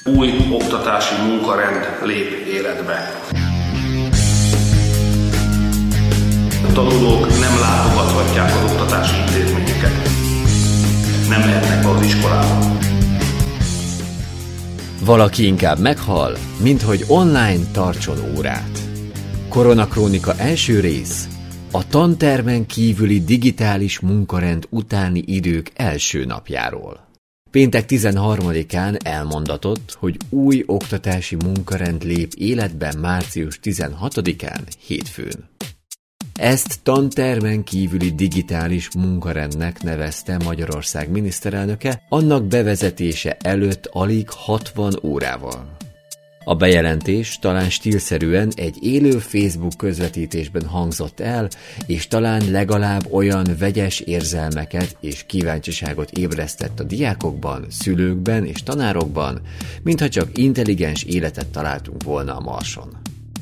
Új oktatási munkarend lép életbe. A tanulók nem látogathatják az oktatási intézményeket. Nem mehetnek be az iskolába. Valaki inkább meghal, mint hogy online tartson órát. Koronakrónika első rész. A tantermen kívüli digitális munkarend utáni idők első napjáról. Péntek 13-án elmondatott, hogy új oktatási munkarend lép életbe március 16-án, hétfőn. Ezt tantermen kívüli digitális munkarendnek nevezte Magyarország miniszterelnöke annak bevezetése előtt alig 60 órával. A bejelentés talán stílszerűen egy élő Facebook közvetítésben hangzott el, és talán legalább olyan vegyes érzelmeket és kíváncsiságot ébresztett a diákokban, szülőkben és tanárokban, mintha csak intelligens életet találtunk volna a Marson.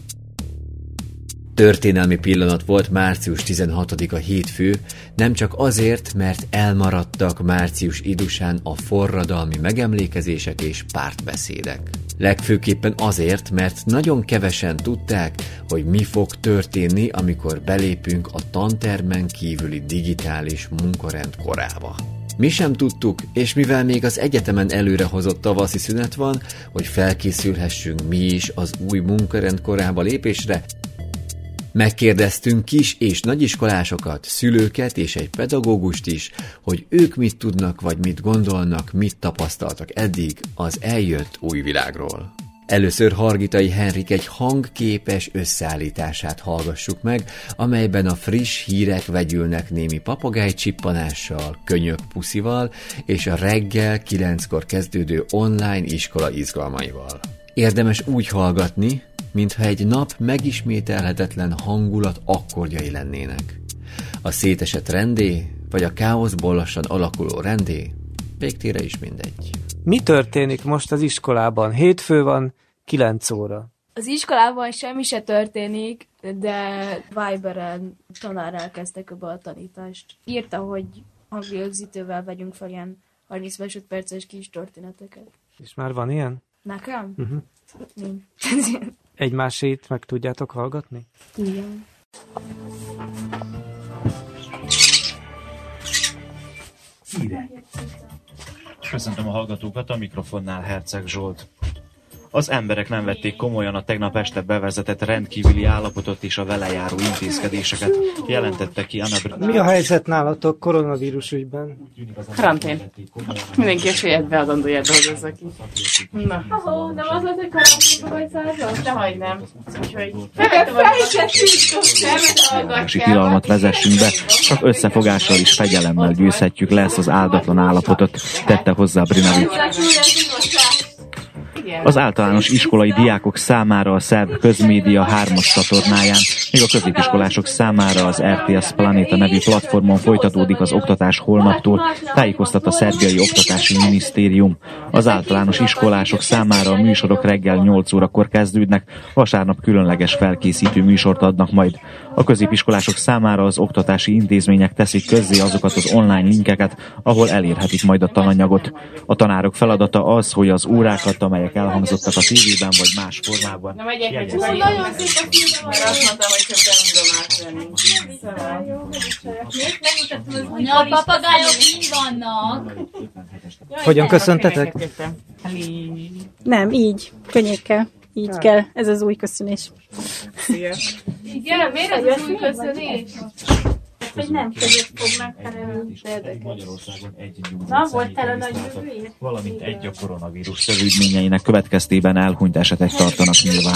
Történelmi pillanat volt március 16-a hétfő, nem csak azért, mert elmaradtak március idusán a forradalmi megemlékezések és pártbeszédek. Legfőképpen azért, mert nagyon kevesen tudták, hogy mi fog történni, amikor belépünk a tantermen kívüli digitális munkarend korába. Mi sem tudtuk, és mivel még az egyetemen előrehozott tavaszi szünet van, hogy felkészülhessünk mi is az új munkarend korába lépésre, megkérdeztünk kis- és nagyiskolásokat, szülőket és egy pedagógust is, hogy ők mit tudnak vagy mit gondolnak, mit tapasztaltak eddig az eljött új világról. Először Hargitai Henrik egy hangképes összeállítását hallgassuk meg, amelyben a friss hírek vegyülnek némi papagáj csippanással, könyök puszival és a reggel 9-kor kezdődő online iskola izgalmaival. Érdemes úgy hallgatni, mintha egy nap megismételhetetlen hangulat akkordjai lennének. A szétesett rendé, vagy a káoszból lassan alakuló rendé, végtére is mindegy. Mi történik most az iskolában? Hétfő van, 9 óra. Az iskolában semmi se történik, de Viberen tanár elkezdte be a tanítást. Írta, hogy hangrögzítővel vegyünk fel ilyen 30 másodperces kis történeteket. És már van ilyen? Nekem? Nincs. Egymásét meg tudjátok hallgatni? Igen. Köszöntöm a hallgatókat, a mikrofonnál Herceg Zsolt. Az emberek nem vették komolyan a tegnap este bevezetett rendkívüli állapotot és a vele járó intézkedéseket, jelentette ki Anna. Mi a helyzet nálatok koronavírus ügyben? Karantén. Mindenki a saját beadandóját dolgozza ki. Na. Nem az volt, hogy karanténba vagy százal? Dehogy nem. Úgyhogy... Tilalmat vezessünk be, csak összefogással és fegyelemmel győzhetjük le ezt az áldatlan állapotot, tette hozzá Brinovic. Az általános iskolai diákok számára a szerb közmédia 3-as csatornáján, míg a középiskolások számára az RTS Planéta nevű platformon folytatódik az oktatás holnaptól, tájékoztat a szerbiai oktatási minisztérium. Az általános iskolások számára a műsorok reggel 8 órakor kezdődnek, vasárnap különleges felkészítő műsort adnak majd. A középiskolások számára az oktatási intézmények teszik közzé azokat az online linkeket, ahol elérhetik majd a tananyagot. A tanárok feladata az, hogy az órákat, amelyek elhangzottak a tévében vagy más formában. Na megyek, hogy csak nagyon szép a film, mert azt mondtam, hogy csak nem tudom átvenni. Anya, a papagájok így vannak. Hogyan köszöntetek? Nem, így, könnyékkel. Így kell, ez az új köszönés. Szia. Igen, miért ez az új köszönés? Hogy nem között fognak, hanem Magyarországon egy Na, voltál a nagy jövőért? valamint egy a koronavírus szövődményeinek következtében elhunyt esetek tartanak nyilván.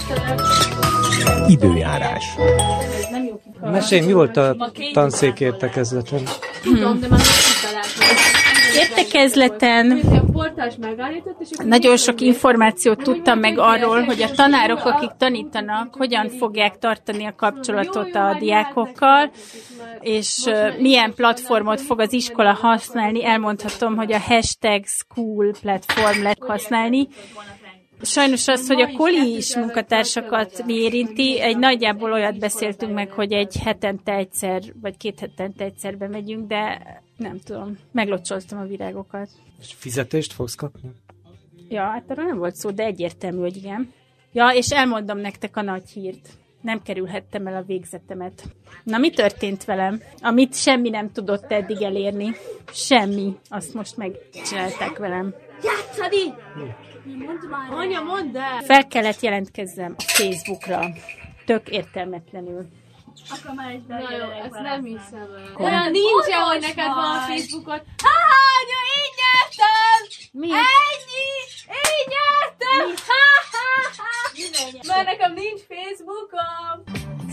Időjárás. Mesélj, mi volt a tanszék értekezleten? Tudom, de már nem találtam. Értekezleten nagyon sok információt tudtam meg arról, hogy a tanárok, akik tanítanak, hogyan fogják tartani a kapcsolatot a diákokkal, és milyen platformot fog az iskola használni. Elmondhatom, hogy a #school platform lehet használni. Sajnos az, hogy a kolis munkatársakat mi érinti, egy nagyjából olyat beszéltünk meg, hogy egy hetente egyszer, vagy 2 hetente egyszer bemegyünk, de nem tudom, meglocsoltam a virágokat. És fizetést fogsz kapni? Ja, hát arra nem volt szó, de egyértelmű, hogy igen. Ja, és elmondom nektek a nagy hírt. Nem kerülhettem el a végzetemet. Na, mi történt velem? Amit semmi nem tudott eddig elérni. Semmi. Azt most megcsinálták velem. Játszani! Anya, mondd el! Fel kellett jelentkezzem a Facebookra. Tök értelmetlenül. Na jó, ezt nem hiszem el. Olyan nincsen, hogy neked van a Facebookot. Anya, így nyertem! Mi? Ennyi! Így nyertem! Mert nekem nincs Facebookom!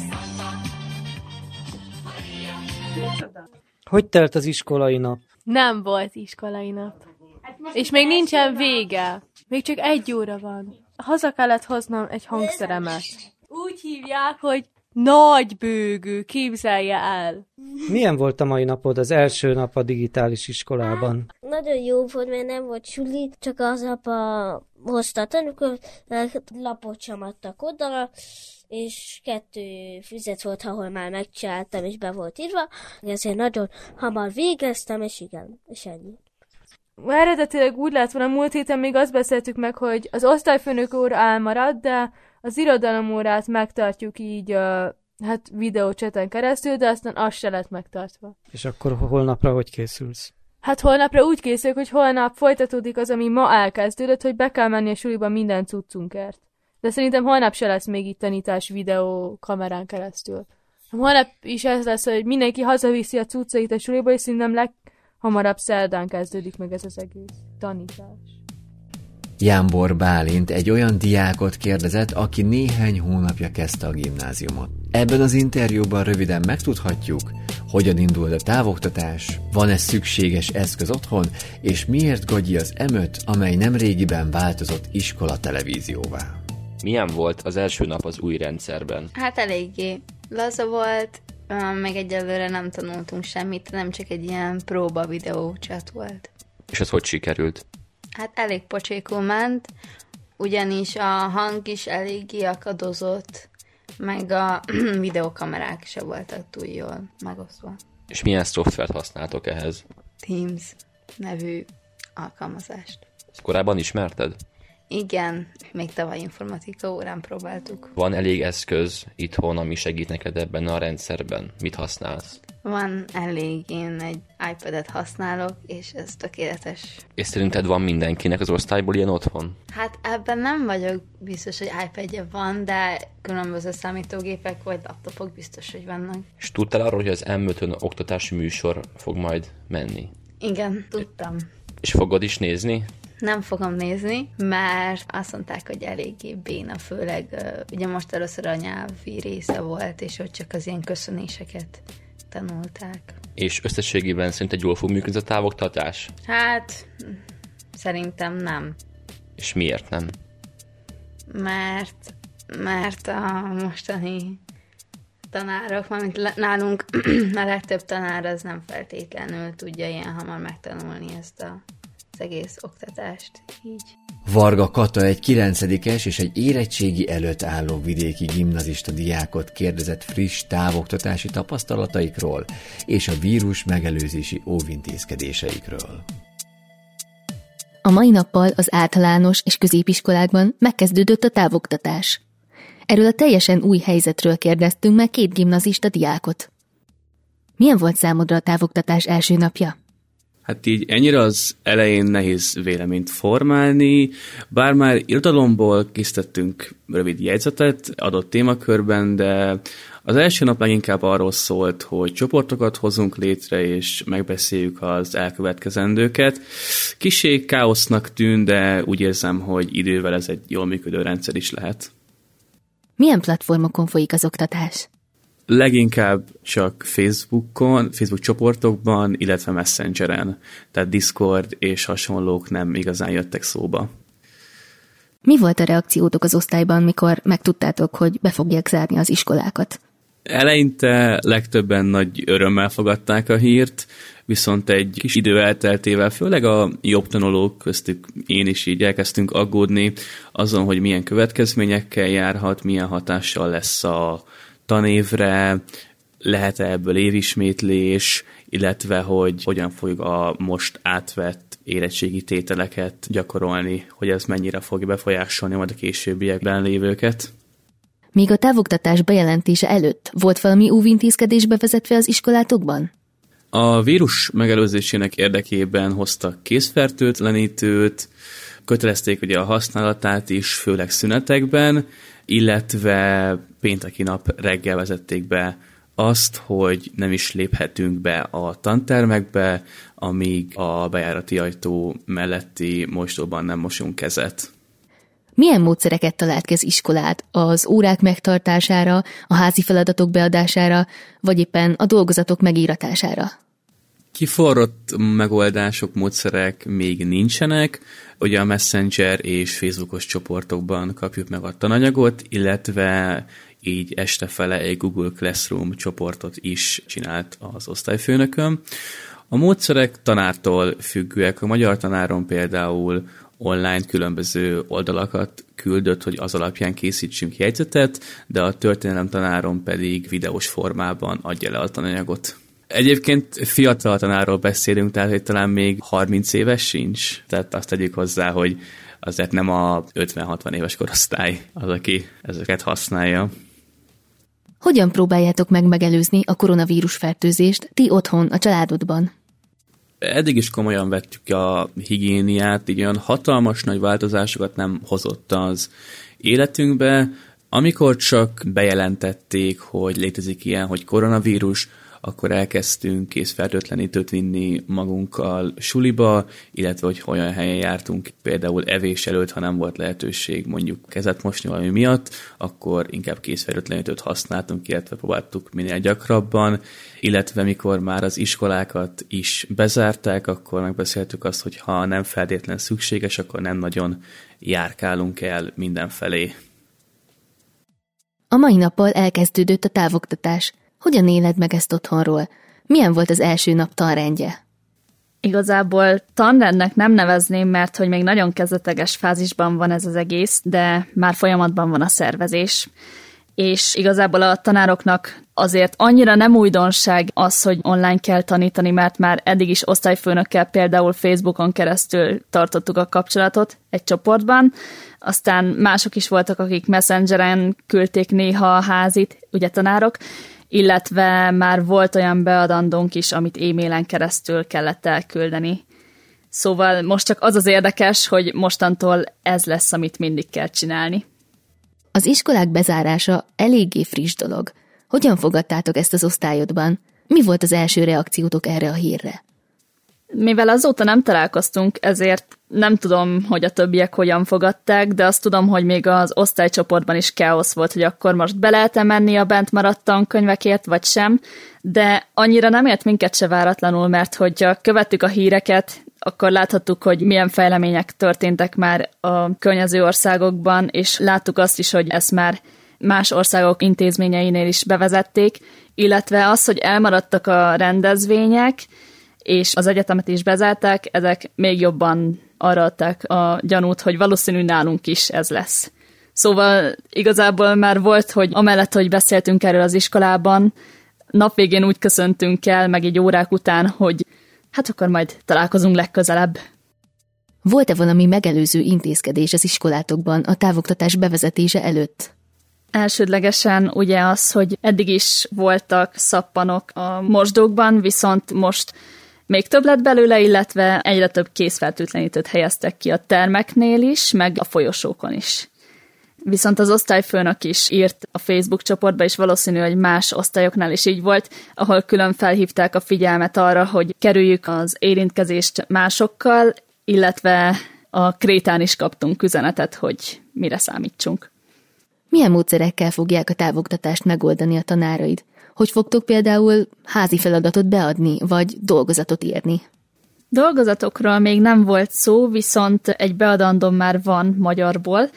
Hogy telt az iskolai nap? Nem volt iskolai nap. És még nincsen vége. Még csak 1 óra van. Haza kellett hoznom egy hangszeremet. Úgy hívják, hogy nagybőgő, képzelje el. Milyen volt a mai napod, az első nap a digitális iskolában? Nagyon jó volt, mert nem volt suli, csak az apa hozta a tanúkönyvet, lapot sem adtak oda, és 2 füzet volt, ahol már megcsináltam, és be volt írva. Ezért nagyon hamar végeztem, és igen, és ennyi. Eredetileg úgy lett volna, múlt héten még azt beszéltük meg, hogy az osztályfőnök óra elmarad, de az irodalom órát megtartjuk így videócseten keresztül, de aztán az se lett megtartva. És akkor holnapra hogy készülsz? Hát holnapra úgy készülök, hogy holnap folytatódik az, ami ma elkezdődött, hogy be kell menni a suliba minden cuccunkért. De szerintem holnap se lesz még itt tanítás videó kamerán keresztül. Holnap is ez lesz, hogy mindenki hazaviszi a cuccait a suliba, és szerintem leghamarabb szerdán kezdődik meg ez az egész tanítás. Jámbor Bálint egy olyan diákot kérdezett, aki néhány hónapja kezdte a gimnáziumot. Ebben az interjúban röviden megtudhatjuk, hogyan indult a távoktatás, van-e szükséges eszköz otthon, és miért gagyi az M5, amely nemrégiben változott iskola televízióvá. Milyen volt az első nap az új rendszerben? Hát eléggé laza volt, meg egyelőre nem tanultunk semmit, nem csak egy ilyen próba videóchat volt. És ez hogy sikerült? Hát elég pocsékul ment, ugyanis a hang is eléggé akadozott, meg a videókamerák se voltak túl jól megosztva. És milyen szoftvert használtok ehhez? Teams nevű alkalmazást. Ezt korábban ismerted? Igen, még tavaly informatika órán próbáltuk. Van elég eszköz itthon, ami segít neked ebben a rendszerben? Mit használsz? Van elég, én egy iPad-et használok, és ez tökéletes. És szerinted van mindenkinek az osztályból ilyen otthon? Hát ebben nem vagyok biztos, hogy iPad-je van, de különböző számítógépek vagy laptopok biztos, hogy vannak. És tudtál arról, hogy az M5-ön oktatási műsor fog majd menni? Igen, tudtam. És fogod is nézni? Nem fogom nézni, mert azt mondták, hogy eléggé béna, főleg ugye most először a nyelvi része volt, és ott csak az ilyen köszönéseket tanulták. És összességében szerinted jól fog működni a távoktatás? Hát, szerintem nem. És miért nem? Mert a mostani tanárok, mármint nálunk a legtöbb tanár az nem feltétlenül tudja ilyen hamar megtanulni ezt az egész oktatást így. Varga Kata egy 9-es és egy érettségi előtt álló vidéki gimnazista diákot kérdezett friss távoktatási tapasztalataikról és a vírus megelőzési óvintézkedéseikről. A mai nappal az általános és középiskolákban megkezdődött a távoktatás. Erről a teljesen új helyzetről kérdeztünk meg 2 gimnazista diákot. Milyen volt számodra a távoktatás első napja? Hát így ennyire az elején nehéz véleményt formálni, bár már irodalomból készítettünk rövid jegyzetet adott témakörben, de az első nap leginkább arról szólt, hogy csoportokat hozunk létre, és megbeszéljük az elkövetkezendőket. Kissé káosznak tűn, de úgy érzem, hogy idővel ez egy jól működő rendszer is lehet. Milyen platformokon folyik az oktatás? Leginkább csak Facebook csoportokban, illetve Messengeren, tehát Discord és hasonlók nem igazán jöttek szóba. Mi volt a reakciótok az osztályban, mikor megtudtátok, hogy be fogják zárni az iskolákat? Eleinte legtöbben nagy örömmel fogadták a hírt, viszont egy kis idő elteltével, főleg a jobb tanulók köztük én is így elkezdtünk aggódni azon, hogy milyen következményekkel járhat, milyen hatással lesz a tanévre, lehet-e ebből évismétlés, illetve hogy hogyan fog a most átvett érettségi tételeket gyakorolni, hogy ez mennyire fogja befolyásolni majd a későbbiekben lévőket. Még a távoktatás bejelentése előtt volt valami óvintézkedés bevezetve az iskolátokban? A vírus megelőzésének érdekében hoztak kézfertőtlenítőt, kötelezték ugye a használatát is, főleg szünetekben, illetve pénteki nap reggel vezették be azt, hogy nem is léphetünk be a tantermekbe, amíg a bejárati ajtó melletti mosdóban nem mosunk kezet. Milyen módszereket talált ki az iskolát az órák megtartására, a házi feladatok beadására, vagy éppen a dolgozatok megíratására? Kiforrott megoldások, módszerek még nincsenek, ugye a Messenger és Facebookos csoportokban kapjuk meg a tananyagot, illetve így estefele egy Google Classroom csoportot is csinált az osztályfőnököm. A módszerek tanártól függőek. A magyar tanárom például online különböző oldalakat küldött, hogy az alapján készítsünk jegyzetet, de a történelem tanárom pedig videós formában adja le a tananyagot. Egyébként fiatal tanárról beszélünk, tehát hogy talán még 30 éves sincs. Tehát azt tegyük hozzá, hogy azért nem a 50-60 éves korosztály az, aki ezeket használja. Hogyan próbáljátok meg megelőzni a koronavírus fertőzést ti otthon, a családodban? Eddig is komolyan vettük a higiéniát, így olyan hatalmas nagy változásokat nem hozott az életünkbe. Amikor csak bejelentették, hogy létezik ilyen, hogy koronavírus, akkor elkezdtünk kézfertőtlenítőt vinni magunkkal suliba, illetve hogy olyan helyen jártunk, például evés előtt, ha nem volt lehetőség mondjuk kezet mosni valami miatt, akkor inkább kézfertőtlenítőt használtunk, illetve próbáltuk minél gyakrabban, illetve mikor már az iskolákat is bezárták, akkor megbeszéltük azt, hogy ha nem feltétlen szükséges, akkor nem nagyon járkálunk el mindenfelé. A mai nappal elkezdődött a távoktatás. Hogyan éled meg ezt otthonról? Milyen volt az első nap tanrendje? Igazából tanrendnek nem nevezném, mert hogy még nagyon kezdeteges fázisban van ez az egész, de már folyamatban van a szervezés. És igazából a tanároknak azért annyira nem újdonság az, hogy online kell tanítani, mert már eddig is osztályfőnökkel például Facebookon keresztül tartottuk a kapcsolatot egy csoportban, aztán mások is voltak, akik Messengeren küldték néha a házit, ugye tanárok, illetve már volt olyan beadandónk is, amit e-mailen keresztül kellett elküldeni. Szóval most csak az az érdekes, hogy mostantól ez lesz, amit mindig kell csinálni. Az iskolák bezárása eléggé friss dolog. Hogyan fogadtátok ezt az osztályodban? Mi volt az első reakciótok erre a hírre? Mivel azóta nem találkoztunk, ezért nem tudom, hogy a többiek hogyan fogadták, de azt tudom, hogy még az osztálycsoportban is káosz volt, hogy akkor most be lehet-e menni a bent maradt tankönyvekért, vagy sem, de annyira nem ért minket se váratlanul, mert hogyha követtük a híreket, akkor láthattuk, hogy milyen fejlemények történtek már a környező országokban, és láttuk azt is, hogy ezt már más országok intézményeinél is bevezették, illetve az, hogy elmaradtak a rendezvények, és az egyetemet is bezárták, ezek még jobban arra adták a gyanút, hogy valószínű nálunk is ez lesz. Szóval igazából már volt, hogy amellett, hogy beszéltünk erről az iskolában, napvégén úgy köszöntünk el, meg egy órák után, hogy hát akkor majd találkozunk legközelebb. Volt-e valami megelőző intézkedés az iskolátokban a távoktatás bevezetése előtt? Elsődlegesen ugye az, hogy eddig is voltak szappanok a mosdókban, viszont most még több lett belőle, illetve egyre több kézfertőtlenítőt helyeztek ki a termeknél is, meg a folyosókon is. Viszont az osztályfőnök is írt a Facebook csoportba, és valószínű, hogy más osztályoknál is így volt, ahol külön felhívták a figyelmet arra, hogy kerüljük az érintkezést másokkal, illetve a krétán is kaptunk üzenetet, hogy mire számítsunk. Milyen módszerekkel fogják a távoktatást megoldani a tanáraid? Hogy fogtok például házi feladatot beadni, vagy dolgozatot írni? Dolgozatokról még nem volt szó, viszont egy beadandóm már van magyarból,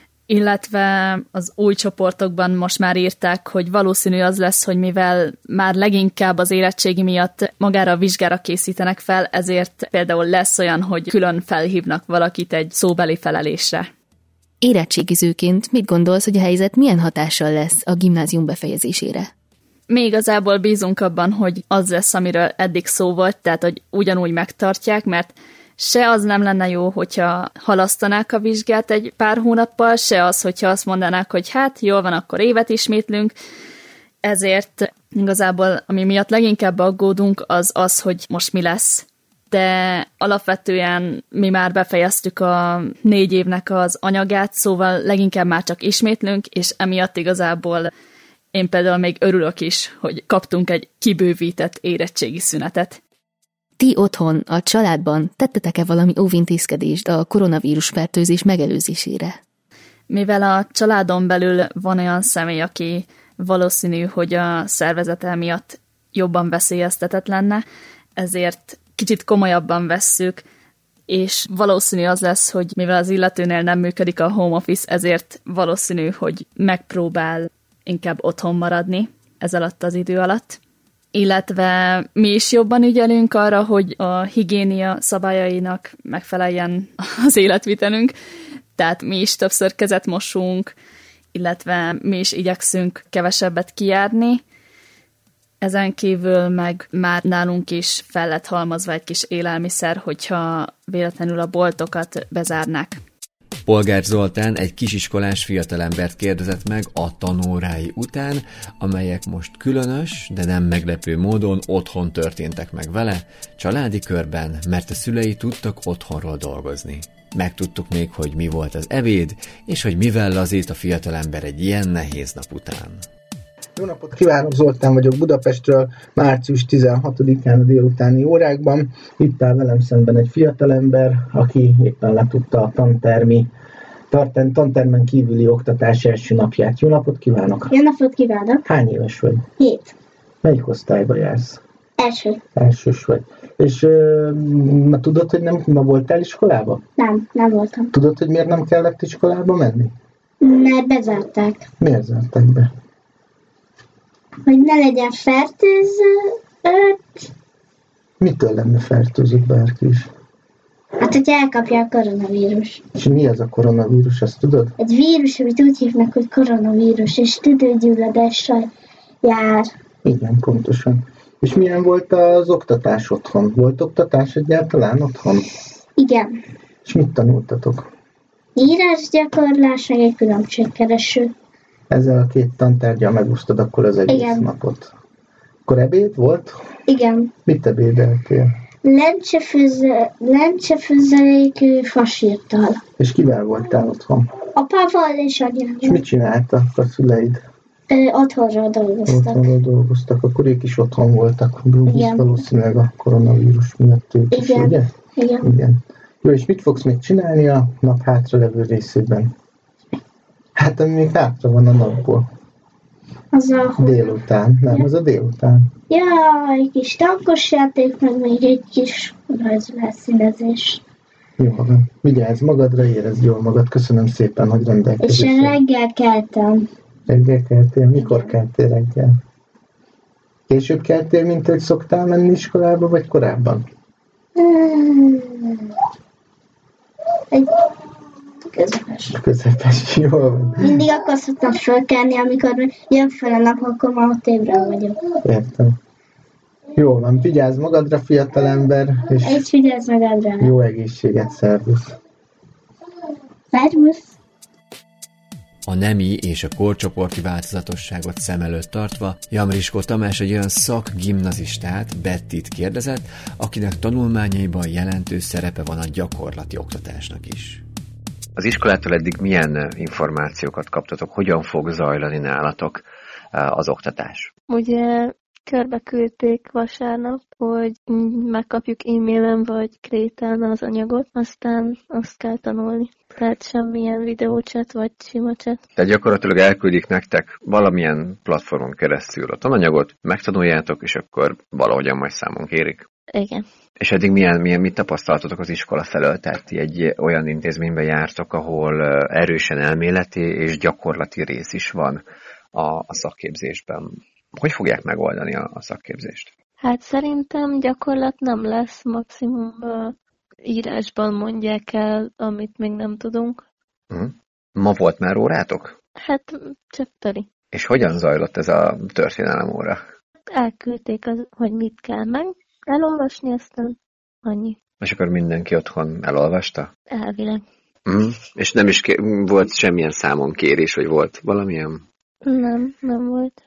illetve az új csoportokban most már írták, hogy valószínű az lesz, hogy mivel már leginkább az érettségi miatt magára a vizsgára készítenek fel, ezért például lesz olyan, hogy külön felhívnak valakit egy szóbeli felelésre. Érettségizőként mit gondolsz, hogy a helyzet milyen hatással lesz a gimnázium befejezésére? Mi igazából bízunk abban, hogy az lesz, amiről eddig szó volt, tehát hogy ugyanúgy megtartják, mert se az nem lenne jó, hogyha halasztanák a vizsgát egy pár hónappal, se az, hogyha azt mondanák, hogy hát jól van, akkor évet ismétlünk. Ezért igazából, ami miatt leginkább aggódunk, az, hogy most mi lesz. De alapvetően mi már befejeztük a 4 évnek az anyagát, szóval leginkább már csak ismétlünk, és emiatt igazából én például még örülök is, hogy kaptunk egy kibővített érettségi szünetet. Ti otthon, a családban tettetek-e valami óvintézkedést a koronavírus fertőzés megelőzésére? Mivel a családon belül van olyan személy, aki valószínű, hogy a szervezete miatt jobban veszélyeztetett lenne, ezért kicsit komolyabban vesszük, és valószínű az lesz, hogy mivel az illetőnél nem működik a home office, ezért valószínű, hogy megpróbál inkább otthon maradni ez alatt az idő alatt. Illetve mi is jobban ügyelünk arra, hogy a higiénia szabályainak megfeleljen az életvitelünk, tehát mi is többször kezet mosunk, illetve mi is igyekszünk kevesebbet kijárni. Ezen kívül meg már nálunk is fel lett halmozva egy kis élelmiszer, hogyha véletlenül a boltokat bezárnák. Polgár Zoltán egy kisiskolás fiatalembert kérdezett meg a tanórái után, amelyek most különös, de nem meglepő módon otthon történtek meg vele, családi körben, mert a szülei tudtak otthonról dolgozni. Megtudtuk még, hogy mi volt az ebéd, és hogy mivel lazít a fiatalember egy ilyen nehéz nap után. Jó napot kívánok, Zoltán vagyok Budapestről, március 16-án a délutáni órákban. Itt áll velem szemben egy fiatalember, aki éppen letudta a tantermen kívüli oktatás első napját. Jó napot kívánok! Jó napot kívánok! Hány éves vagy? 7. Melyik osztályba jársz? Első. Elsős vagy. És tudod, hogy ma voltál iskolába? Nem voltam. Tudod, hogy miért nem kellett iskolába menni? Mert bezárták. Miért zárták be? Hogy ne legyen fertőzött. Mitől lenne fertőzött bárki is? Hát, hogy elkapja a koronavírus. És mi az a koronavírus, ezt tudod? Egy vírus, amit úgy hívnak, hogy koronavírus, és tüdőgyulladással jár. Igen, pontosan. És milyen volt az oktatás otthon? Volt oktatás egyáltalán otthon? Igen. És mit tanultatok? Írásgyakorlás, meg egy különbségkereső. Ezzel a 2 tantárgyal megosztod akkor az egész napot. Akkor ebéd volt? Igen. Mit ebédeltél? Lencsefőzelékű fasírtal. És kivel voltál otthon? Apával és anyával. És mit csináltak a szüleid? Otthonról dolgoztak. Otthonról dolgoztak, akkor ők is otthon voltak. Igen. Valószínűleg a koronavírus miatt ők is, igen. Ugye? Igen. Jó, és mit fogsz még csinálni a nap hátralevő részében? Hát, ami még hátra van a napból. Az a... Délután. Nem, ja. Az a délután. Ja, egy kis tankos játék, meg még egy kis rajzolásszínezés. Jó, vigyázz magadra, érezd jól magad. Köszönöm szépen, hogy rendelkezésre. És én reggel keltem. Reggel keltél? Mikor keltél reggel? Később keltél, mint hogy szoktál menni iskolába, vagy korábban? Egy közepes, jól van. Mindig akkor szoktam fölkelni, amikor jön fel a nap, akkor már ott ébren vagyok. Értem. Jó van, vigyázz magadra, fiatalember, és vigyázz magadra. Jó egészséget, szervusz. Szervusz. A nemi és a korcsoporti változatosságot szem előtt tartva, Jamriskó Tamás egy olyan szakgimnazistát, Bettit kérdezett, akinek tanulmányaiban jelentős szerepe van a gyakorlati oktatásnak is. Az iskolától eddig milyen információkat kaptatok? Hogyan fog zajlani nálatok az oktatás? Ugye körbe küldték vasárnap, hogy megkapjuk e-mailen vagy krétán az anyagot, aztán azt kell tanulni. Tehát semmilyen videóchat vagy sima chat. Tehát gyakorlatilag elküldik nektek valamilyen platformon keresztül a tananyagot, megtanuljátok, és akkor valahogyan majd számon kérik. Igen. És eddig mit tapasztaltatok az iskola felől? Tehát egy olyan intézményben jártok, ahol erősen elméleti és gyakorlati rész is van a szakképzésben. Hogy fogják megoldani a szakképzést? Hát szerintem gyakorlat nem lesz, maximum írásban mondják el, amit még nem tudunk. Ma volt már órátok? Hát csak teli. És hogyan zajlott ez a történelem óra? Elküldték, hogy mit kell meg elolvasni, aztán annyi. És akkor mindenki otthon elolvasta? Elvileg. És nem is volt semmilyen számonkérés, vagy volt valamilyen? Nem volt.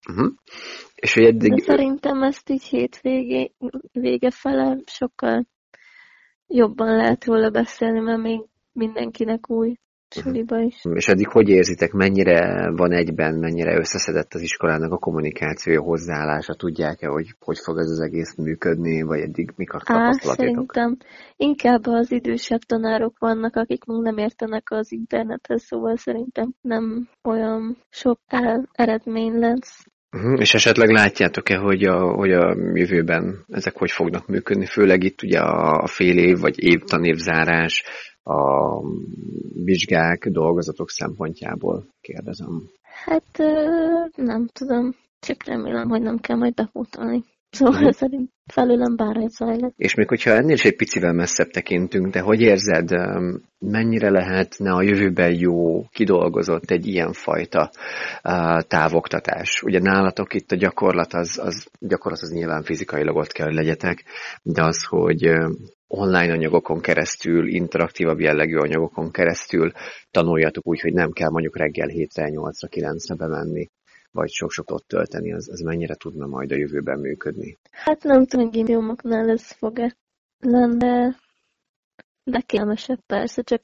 És hogy eddig... De szerintem ezt így hétvége fele sokkal jobban lehet róla beszélni, mert még mindenkinek új suliba is. És eddig hogy érzitek, mennyire van egyben, mennyire összeszedett az iskolának a kommunikációja, hozzáállása? Tudják-e, hogy fog ez az egész működni, vagy eddig mik a tapasztalatok? Szerintem inkább az idősebb tanárok vannak, akik még nem értenek az internethez, szóval szerintem nem olyan sok eredmény lesz. És esetleg látjátok-e, hogy a jövőben ezek hogy fognak működni? Főleg itt ugye a fél év vagy tanévzárás, a vizsgák, dolgozatok szempontjából kérdezem. Hát nem tudom, csak remélem, hogy nem kell majd befutolni. Szóval szerint felőlem bárhogy zajlott. És még hogyha ennél is egy picivel messzebb tekintünk, de hogy érzed, mennyire lehetne a jövőben jó, kidolgozott egy ilyenfajta távoktatás? Ugye nálatok itt a gyakorlat az nyilván fizikailag ott kell, hogy legyetek, de az, hogy online anyagokon keresztül, interaktívabb jellegű anyagokon keresztül tanuljatok úgy, hogy nem kell mondjuk reggel 7-re, 8-ra, 9-re bemenni, vagy sok-sok ott tölteni, az mennyire tudna majd a jövőben működni? Hát nem tudom, gimnáziumoknál ez fog-e lenni, de kellemesebb persze, csak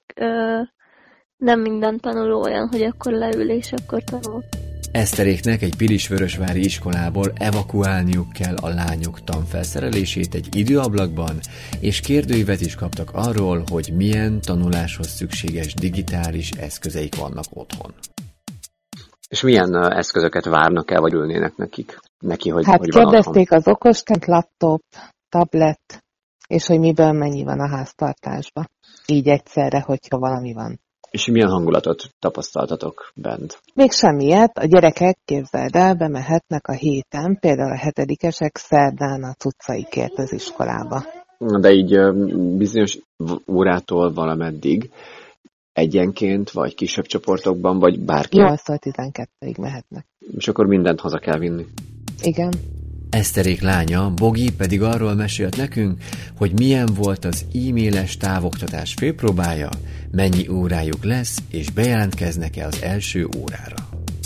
nem minden tanuló olyan, hogy akkor leül és akkor tanul. Eszteréknek egy pilisvörösvári iskolából evakuálniuk kell a lányok tanfelszerelését egy időablakban, és kérdőívet is kaptak arról, hogy milyen tanuláshoz szükséges digitális eszközeik vannak otthon. És milyen eszközöket várnak el, vagy ülnének neki, hogy hát hogy kérdezték az okostent, laptop, tablet, és hogy miből mennyi van a háztartásba. Így egyszerre, hogyha valami van. És milyen hangulatot tapasztaltatok bent? Még semmiet, a gyerekek, képzeld el, bemehetnek a héten, például a 7-esek szerdán a cuccaikért az iskolába. De így bizonyos órától valameddig egyenként, vagy kisebb csoportokban, vagy bárki? 8-tól 12-ig mehetnek. És akkor mindent haza kell vinni? Igen. Eszterék lánya, Bogi pedig arról mesélt nekünk, hogy milyen volt az e-mailes távoktatás főpróbája, mennyi órájuk lesz, és bejelentkeznek-e az első órára.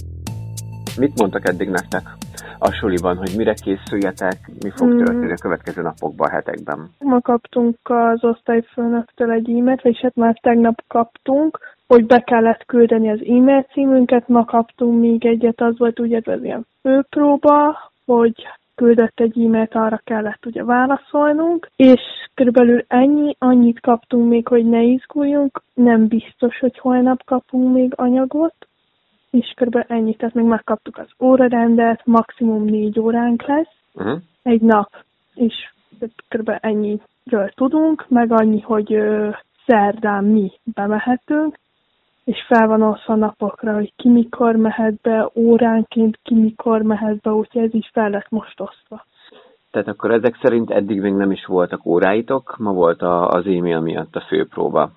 Mit mondtak eddig nektek a suliban, hogy mire készüljetek, mi fog történni a következő napokban, hetekben? Ma kaptunk az osztályfőnöktől egy e-mailt, vagyis hát már tegnap kaptunk, hogy be kellett küldeni az e-mail címünket, ma kaptunk még egyet, az volt ugye ez ilyen főpróba, hogy küldött egy e-mailt, arra kellett ugye válaszolnunk, és körülbelül annyit kaptunk még, hogy ne izguljunk, nem biztos, hogy holnap kapunk még anyagot, és körülbelül ennyit, tehát még megkaptuk az órarendet, maximum 4 óránk lesz, egy nap, és körülbelül ennyiről tudunk, meg annyi, hogy szerdán mi bemehetünk, és fel van osztva napokra, hogy ki mikor mehet be, óránként ki mikor mehet be, úgyhogy ez is fel lett most osztva. Tehát akkor ezek szerint eddig még nem is voltak óráitok, ma volt az e-mail miatt a főpróba.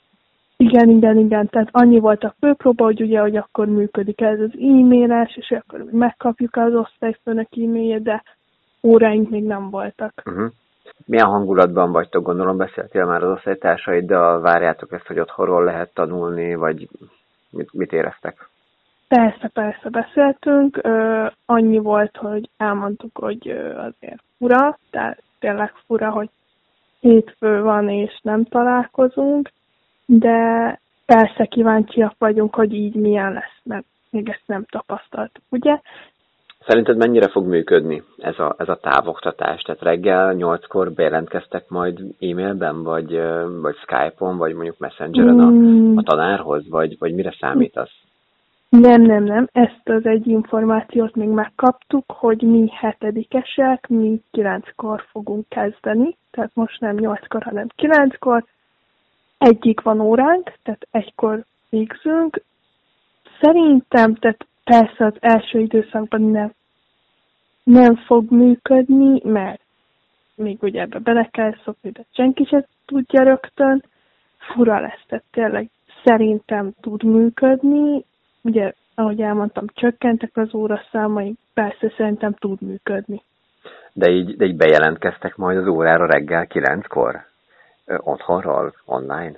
Igen, tehát annyi volt a főpróba, hogy ugye, hogy akkor működik ez az e-mailes, és akkor megkapjuk az osztályfőnök e-mailjét, de óráink még nem voltak. Milyen hangulatban vagytok, gondolom beszéltél már az osztálytársaiddal, várjátok ezt, hogy otthonról lehet tanulni, vagy mit éreztek? Persze beszéltünk, annyi volt, hogy elmondtuk, hogy azért fura, tehát tényleg fura, hogy hétfő van és nem találkozunk, de persze kíváncsiak vagyunk, hogy így milyen lesz, mert még ezt nem tapasztaltuk, ugye? Szerinted mennyire fog működni ez a távoktatás? Tehát reggel 8-kor bejelentkeztek majd e-mailben, vagy Skype-on, vagy mondjuk Messengeren a tanárhoz, vagy mire számítasz? Nem. Ezt az egy információt még megkaptuk, hogy mi 7-esek, mi 9-kor fogunk kezdeni, tehát most nem 8-kor, hanem 9-kor. Egyik van óránk, tehát 1-kor végzünk. Szerintem, tehát persze az első időszakban nem fog működni, mert még ugye ebbe bele kell szokni, de senki sem tudja rögtön. Fura lesz, tehát tényleg szerintem tud működni. Ugye, ahogy elmondtam, csökkentek az óraszámai, persze szerintem tud működni. De így bejelentkeztek majd az órára reggel 9-kor? otthonról, online?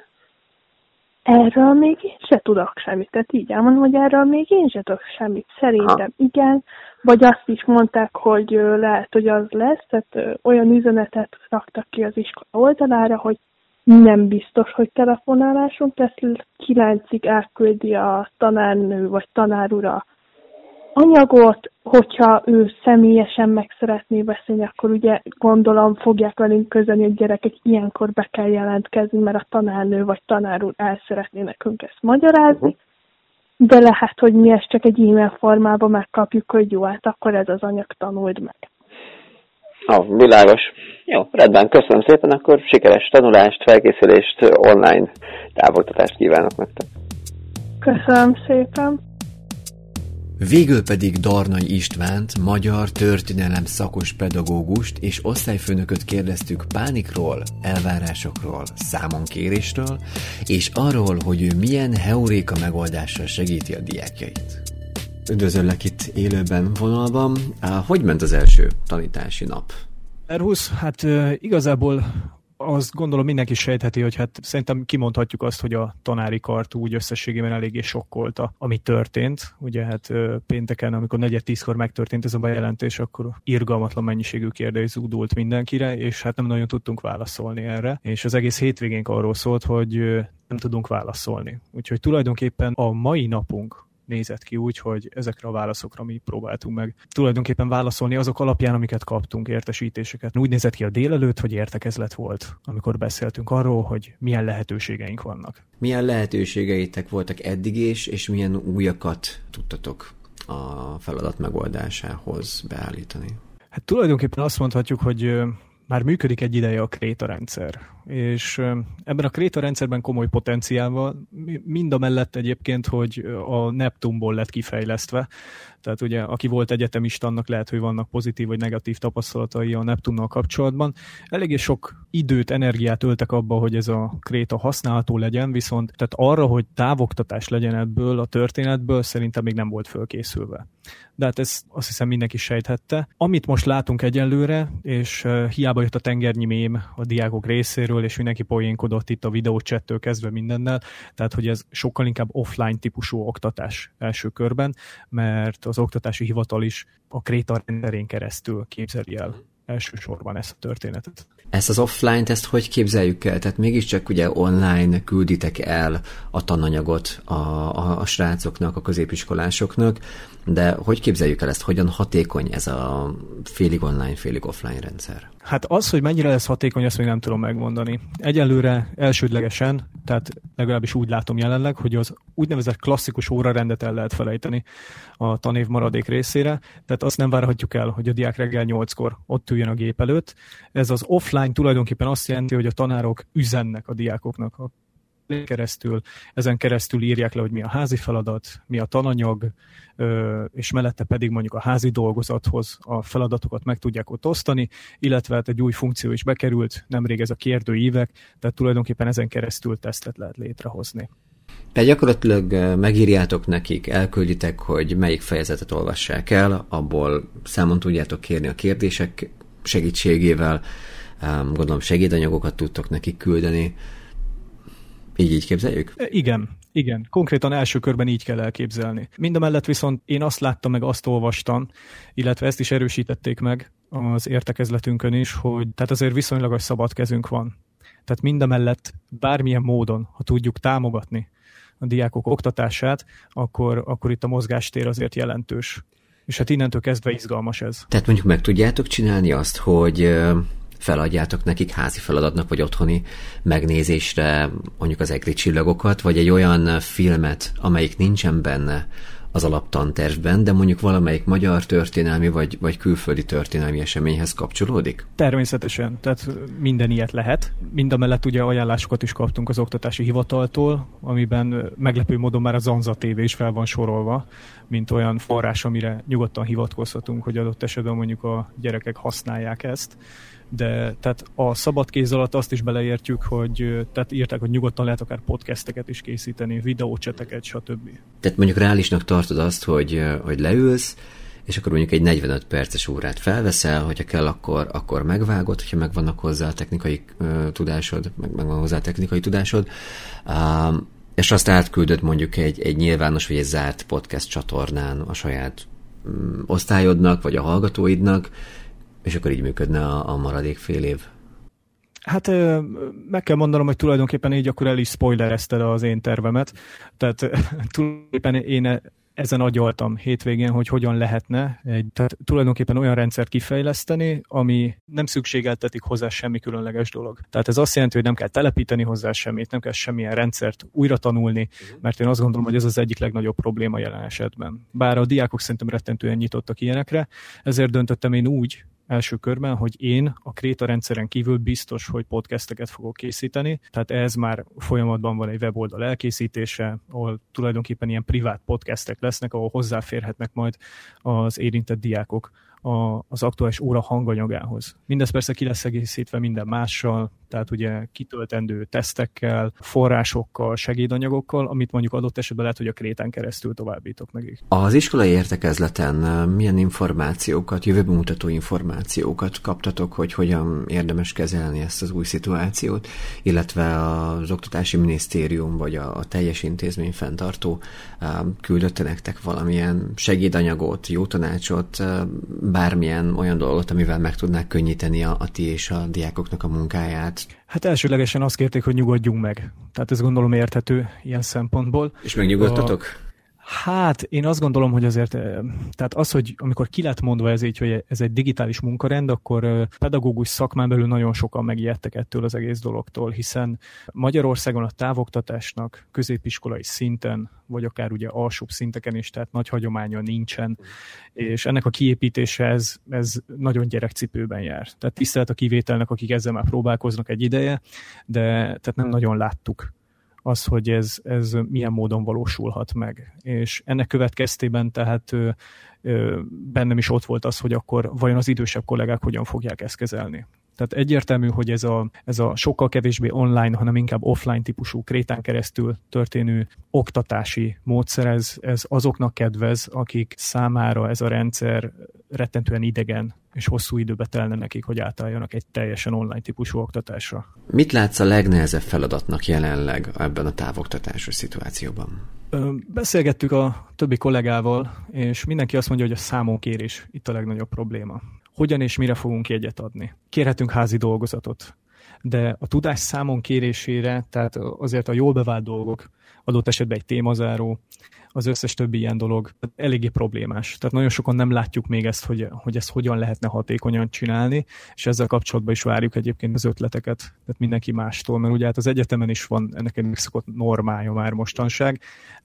Erről még én se tudok semmit. Tehát így elmondom, hogy erről még én se tudok semmit. Szerintem igen. Vagy azt is mondták, hogy lehet, hogy az lesz. Tehát olyan üzenetet raktak ki az iskola oldalára, hogy nem biztos, hogy telefonálásunk lesz. 9-ig elküldi a tanárnő vagy tanár ura anyagot, hogyha ő személyesen meg szeretné beszélni, akkor ugye gondolom fogják velünk közölni, hogy gyerekek ilyenkor be kell jelentkezni, mert a tanárnő vagy tanár úr el szeretné nekünk ezt magyarázni, de lehet, hogy mi ezt csak egy e-mail formában megkapjuk, hogy jó, hát akkor ez az anyag tanuld meg. Világos. Jó, rendben, köszönöm szépen, akkor sikeres tanulást, felkészülést, online távoktatást kívánok nektek. Köszönöm szépen. Végül pedig Darnay Istvánt, magyar történelem szakos pedagógust és osztályfőnököt kérdeztük pánikról, elvárásokról, számonkérésről, és arról, hogy ő milyen heuréka megoldással segíti a diákjait. Üdvözöllek itt élőben vonalban. Hogy ment az első tanítási nap? Erhusz, hát igazából azt gondolom mindenki sejtheti, hogy hát szerintem kimondhatjuk azt, hogy a tanári kart úgy összességében eléggé sokkolta, ami történt. Ugye hát pénteken, amikor 4:10-kor megtörtént ez a bejelentés, akkor irgalmatlan mennyiségű kérdés zúdult mindenkire, és hát nem nagyon tudtunk válaszolni erre. És az egész hétvégénk arról szólt, hogy nem tudunk válaszolni. Úgyhogy tulajdonképpen a mai napunk nézett ki úgy, hogy ezekre a válaszokra mi próbáltunk meg tulajdonképpen válaszolni azok alapján, amiket kaptunk, értesítéseket. Úgy nézett ki a délelőtt, hogy értekezlet volt, amikor beszéltünk arról, hogy milyen lehetőségeink vannak. Milyen lehetőségeitek voltak eddig és milyen újakat tudtatok a feladat megoldásához beállítani? Hát tulajdonképpen azt mondhatjuk, hogy már működik egy ideje a Kréta rendszer, és ebben a Kréta rendszerben komoly potenciál van, mind a mellett egyébként, hogy a Neptunból lett kifejlesztve, tehát ugye aki volt egyetemista, annak lehet, hogy vannak pozitív vagy negatív tapasztalatai a Neptunnal kapcsolatban. Eléggé sok időt, energiát öltek abba, hogy ez a Kréta használható legyen, viszont tehát arra, hogy távoktatás legyen ebből a történetből, szerintem még nem volt fölkészülve. De hát ezt azt hiszem mindenki sejthette. Amit most látunk egyelőre, és hiába jött a tengernyi mém a diákok részéről, és mindenki poénkodott itt a videócsettől kezdve mindennel, tehát hogy ez sokkal inkább offline típusú oktatás első körben, mert az oktatási hivatal is a Kréta rendszerén keresztül képzeli el elsősorban ezt a történetet. Ezt az offline-t, ezt hogy képzeljük el? Tehát mégiscsak ugye online külditek el a tananyagot a srácoknak, a középiskolásoknak, de hogy képzeljük el ezt? Hogyan hatékony ez a félig online, félig offline rendszer? Hát az, hogy mennyire lesz hatékony, azt még nem tudom megmondani. Egyelőre elsődlegesen, tehát legalábbis úgy látom jelenleg, hogy az úgynevezett klasszikus órarendet el lehet felejteni a tanév maradék részére, tehát azt nem várhatjuk el, hogy a diák reggel 8-kor ott üljön a gép előtt. Ez az offline tulajdonképpen azt jelenti, hogy a tanárok üzennek a diákoknak ezen keresztül írják le, hogy mi a házi feladat, mi a tananyag, és mellette pedig mondjuk a házi dolgozathoz a feladatokat meg tudják ott osztani, illetve hát egy új funkció is bekerült, nemrég ez a kérdőívek, tehát tulajdonképpen ezen keresztül tesztet lehet létrehozni. Tehát gyakorlatilag megírjátok nekik, elkülditek, hogy melyik fejezetet olvassák el, abból számon tudjátok kérni a kérdések segítségével, gondolom segédanyagokat tudtok nekik küldeni. Így képzeljük? Igen. Konkrétan első körben így kell elképzelni. Mindamellett viszont én azt láttam, meg azt olvastam, illetve ezt is erősítették meg az értekezletünkön is, hogy tehát azért viszonylag szabad kezünk van. Tehát mindamellett bármilyen módon, ha tudjuk támogatni a diákok oktatását, akkor itt a mozgástér azért jelentős. És hát innentől kezdve izgalmas ez. Tehát mondjuk meg tudjátok csinálni azt, hogy feladjátok nekik házi feladatnak, vagy otthoni megnézésre mondjuk az egri csillagokat, vagy egy olyan filmet, amelyik nincsen benne az alaptantervben, de mondjuk valamelyik magyar történelmi, vagy külföldi történelmi eseményhez kapcsolódik? Természetesen, tehát minden ilyet lehet. Mindamellett ugye ajánlásokat is kaptunk az oktatási hivataltól, amiben meglepő módon már a Zanza TV is fel van sorolva, mint olyan forrás, amire nyugodtan hivatkozhatunk, hogy adott esetben mondjuk a gyerekek használják ezt. De tehát a szabad kéz alatt azt is beleértjük, hogy tehát írták, hogy nyugodtan lehet akár podcasteket is készíteni, videócseteket, stb. Tehát mondjuk reálisnak tartod azt, hogy leülsz, és akkor mondjuk egy 45 perces órát felveszel, hogyha kell, akkor megvágod, hogyha megvannak hozzá a technikai tudásod, megvan hozzá a technikai tudásod, és azt átküldöd mondjuk egy nyilvános vagy egy zárt podcast csatornán a saját osztályodnak, vagy a hallgatóidnak, és akkor így működne a maradék fél év. Hát meg kell mondanom, hogy tulajdonképpen így akkor el is spoilerezted az én tervemet. Tehát tulajdonképpen én ezen agyaltam hétvégén, hogy hogyan lehetne tehát tulajdonképpen olyan rendszert kifejleszteni, ami nem szükségeltetik hozzá semmi különleges dolog. Tehát ez azt jelenti, hogy nem kell telepíteni hozzá semmit, nem kell semmilyen rendszert újra tanulni, mert én azt gondolom, hogy ez az egyik legnagyobb probléma jelen esetben. Bár a diákok szerintem rettentően nyitottak ilyenekre, ezért döntöttem én úgy első körben, hogy én a Kréta rendszeren kívül biztos, hogy podcasteket fogok készíteni, tehát ez már folyamatban van egy weboldal elkészítése, ahol tulajdonképpen ilyen privát podcastek lesznek, ahol hozzáférhetnek majd az érintett diákok az aktuális óra hanganyagához. Mindez persze ki lesz egészítve minden mással, tehát ugye kitöltendő tesztekkel, forrásokkal, segédanyagokkal, amit mondjuk adott esetben lehet, hogy a Krétán keresztül továbbítok nekik. Az iskolai értekezleten milyen információkat, jövőbe mutató információkat kaptatok, hogy hogyan érdemes kezelni ezt az új szituációt, illetve az Oktatási Minisztérium vagy a teljes intézmény fenntartó küldötte nektek valamilyen segédanyagot, jó tanácsot, bármilyen olyan dolgot, amivel meg tudnák könnyíteni a ti és a diákoknak a munkáját? Hát elsőlegesen azt kérték, hogy nyugodjunk meg. Tehát ez gondolom érthető ilyen szempontból. És megnyugodtatok? Hát én azt gondolom, hogy azért, tehát az, hogy amikor ki lett mondva ez így, hogy ez egy digitális munkarend, akkor pedagógus szakmán belül nagyon sokan megijedtek ettől az egész dologtól, hiszen Magyarországon a távoktatásnak középiskolai szinten, vagy akár ugye alsóbb szinteken is, tehát nagy hagyománya nincsen, és ennek a kiépítése ez nagyon gyerekcipőben jár. Tehát tisztelt a kivételnek, akik ezzel már próbálkoznak egy ideje, de tehát nem nagyon láttuk az, hogy ez milyen módon valósulhat meg. És ennek következtében tehát bennem is ott volt az, hogy akkor vajon az idősebb kollégák hogyan fogják ezt kezelni. Tehát egyértelmű, hogy ez a sokkal kevésbé online, hanem inkább offline típusú Krétán keresztül történő oktatási módszer, ez azoknak kedvez, akik számára ez a rendszer rettentően idegen, és hosszú időbe telne nekik, hogy átálljanak egy teljesen online típusú oktatásra. Mit látsz a legnehezebb feladatnak jelenleg ebben a távoktatásos szituációban? Beszélgettük a többi kollégával, és mindenki azt mondja, hogy a számonkérés itt a legnagyobb probléma. Hogyan és mire fogunk jegyet adni? Kérhetünk házi dolgozatot, de a tudás számon kérésére, tehát azért a jól bevált dolgok, adott esetben egy témazáró, az összes többi ilyen dolog eléggé problémás. Tehát nagyon sokan nem látjuk még ezt, hogy ezt hogyan lehetne hatékonyan csinálni, és ezzel kapcsolatban is várjuk egyébként az ötleteket, tehát mindenki mástól, mert ugye hát az egyetemen is van ennek egy megszokott normája már mostanság,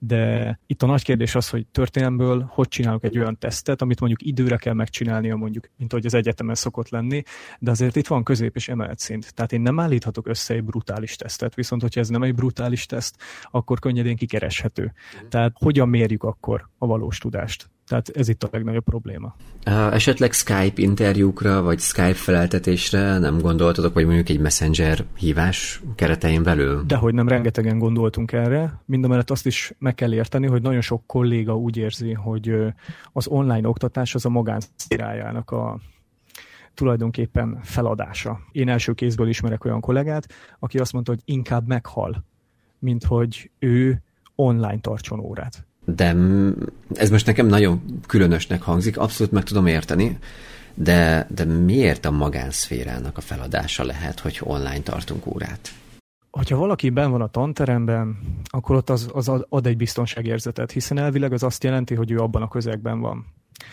de itt a nagy kérdés az, hogy történelmből hogy csinálunk egy olyan tesztet, amit mondjuk időre kell megcsinálnia mondjuk, mint ahogy az egyetemen szokott lenni, de azért itt van közép és emelet szint. Tehát én nem állíthatok össze egy brutális tesztet, viszont hogyha ez nem egy brutális teszt, akkor könnyedén kikereshető. Tehát hogyan mérjük akkor a valós tudást? Tehát ez itt a legnagyobb probléma. Esetleg Skype interjúkra, vagy Skype feleltetésre nem gondoltatok, vagy mondjuk egy Messenger hívás keretein belül? Dehogy nem, rengetegen gondoltunk erre. Mindamellett azt is meg kell érteni, hogy nagyon sok kolléga úgy érzi, hogy az online oktatás az a magánszférájának a tulajdonképpen feladása. Én első kézből ismerek olyan kollégát, aki azt mondta, hogy inkább meghal, mint hogy ő online tartson órát. De ez most nekem nagyon különösnek hangzik, abszolút meg tudom érteni, de miért a magánszférának a feladása lehet, hogy online tartunk órát? Hogyha valaki benn van a tanteremben, akkor ott az ad egy biztonságérzetet, hiszen elvileg az azt jelenti, hogy ő abban a közegben van.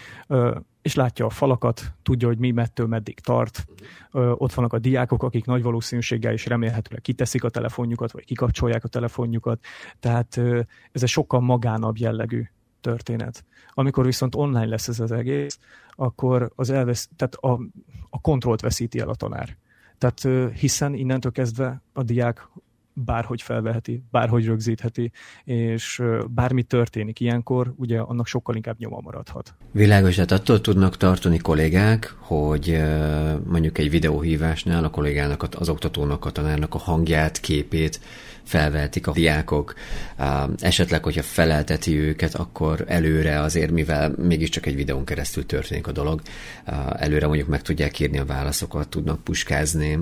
És látja a falakat, tudja, hogy mi mettől meddig tart. Ott vannak a diákok, akik nagy valószínűséggel is remélhetőleg kiteszik a telefonjukat, vagy kikapcsolják a telefonjukat. Tehát ez egy sokkal magánabb jellegű történet. Amikor viszont online lesz ez az egész, akkor tehát a kontrollt veszíti el a tanár. Tehát hiszen innentől kezdve a diák bárhogy felveheti, bárhogy rögzítheti, és bármi történik ilyenkor, ugye annak sokkal inkább nyoma maradhat. Világos, tehát attól tudnak tartani kollégák, hogy mondjuk egy videóhívásnál a kollégának, az oktatónak, a tanárnak a hangját, képét felvehetik a diákok. Esetleg, hogyha felelteti őket, akkor előre azért, mivel mégiscsak egy videón keresztül történik a dolog, előre mondjuk meg tudják írni a válaszokat, tudnak puskázni.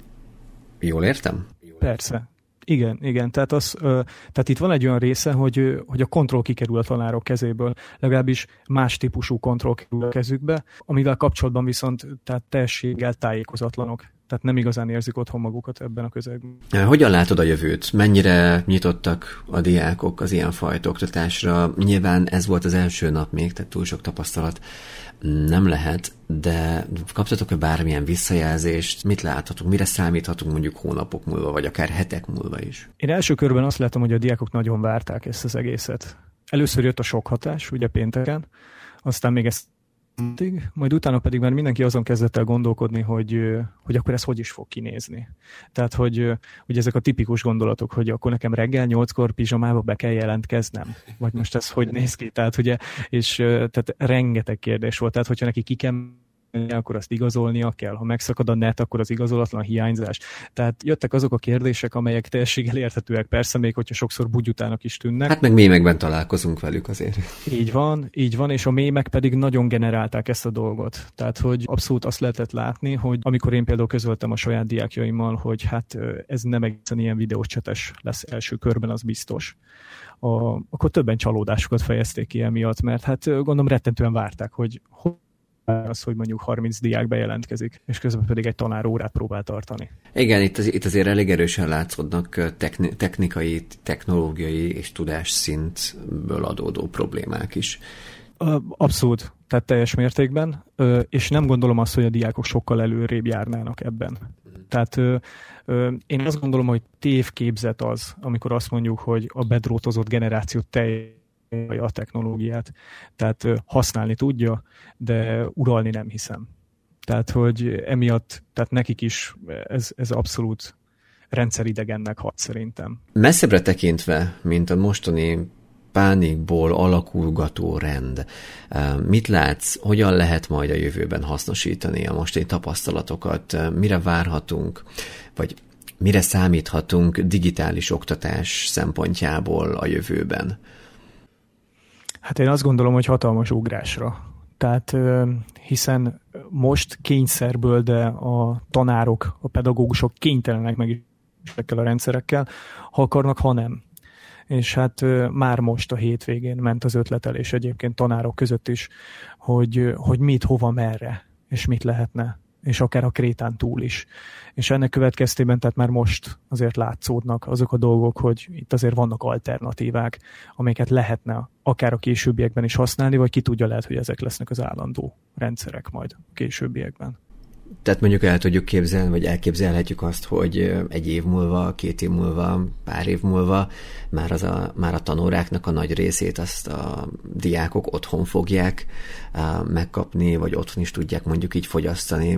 Jól értem? Persze. Igen. Tehát itt van egy olyan része, hogy a kontroll kikerül a tanárok kezéből, legalábbis más típusú kontroll kerül a kezükbe, amivel kapcsolatban viszont tehát teljességgel tájékozatlanok. Tehát nem igazán érzik otthon magukat ebben a közegben. Hogyan látod a jövőt? Mennyire nyitottak a diákok az ilyenfajta oktatásra? Nyilván ez volt az első nap még, tehát túl sok tapasztalat nem lehet, de kaptatok-e bármilyen visszajelzést? Mit láthatunk? Mire számíthatunk mondjuk hónapok múlva, vagy akár hetek múlva is? Én első körben azt látom, hogy a diákok nagyon várták ezt az egészet. Először jött a sok hatás, ugye pénteken, aztán még ezt majd utána pedig már mindenki azon kezdett el gondolkodni, hogy akkor ez hogy is fog kinézni. Tehát, hogy ezek a tipikus gondolatok, hogy akkor nekem reggel 8-kor pizsamába be kell jelentkeznem. Vagy most ez hogy néz ki? Tehát, ugye, és tehát rengeteg kérdés volt. Tehát, hogyha neki ki kell, akkor azt igazolnia kell. Ha megszakad a net, akkor az igazolatlan hiányzás. Tehát jöttek azok a kérdések, amelyek teljességgel érthetőek, persze még, hogyha sokszor bugyutának is tűnnek. Hát meg mémekben találkozunk velük azért. Így van, és a mémek pedig nagyon generálták ezt a dolgot. Tehát, hogy abszolút azt lehetett látni, hogy amikor én például közöltem a saját diákjaimmal, hogy hát ez nem egészen ilyen videócsetes lesz első körben, az biztos. Akkor többen csalódásukat fejezték ki emiatt, mert hát gondolom rettentően várták, hogy az, hogy mondjuk 30 diák bejelentkezik, és közben pedig egy tanár órát próbál tartani. Igen, itt azért elég erősen látszódnak technikai, technológiai és tudásszintből adódó problémák is. Abszolút, tehát teljes mértékben, és nem gondolom azt, hogy a diákok sokkal előrébb járnának ebben. Tehát én azt gondolom, hogy tévképzet az, amikor azt mondjuk, hogy a bedrótozott generáció a technológiát. Tehát használni tudja, de uralni nem hiszem. Tehát, hogy emiatt, tehát nekik is ez abszolút rendszeridegennek hat szerintem. Messzebbre tekintve, mint a mostani pánikból alakulgató rend, mit látsz, hogyan lehet majd a jövőben hasznosítani a mostani tapasztalatokat, mire várhatunk, vagy mire számíthatunk digitális oktatás szempontjából a jövőben? Hát én azt gondolom, hogy hatalmas ugrásra. Tehát hiszen most kényszerből, de a tanárok, a pedagógusok kénytelenek meg ezekkel a rendszerekkel, ha akarnak, ha nem. És hát már most a hétvégén ment az ötletelés egyébként tanárok között is, hogy mit, hova, merre, és mit lehetne, és akár a krétán túl is. És ennek következtében tehát már most azért látszódnak azok a dolgok, hogy itt azért vannak alternatívák, amelyeket lehetne akár a későbbiekben is használni, vagy ki tudja, lehet, hogy ezek lesznek az állandó rendszerek majd a későbbiekben. Tehát mondjuk el tudjuk képzelni, vagy elképzelhetjük azt, hogy egy év múlva, 2 év múlva, pár év múlva már a tanóráknak a nagy részét azt a diákok otthon fogják megkapni, vagy otthon is tudják mondjuk így fogyasztani.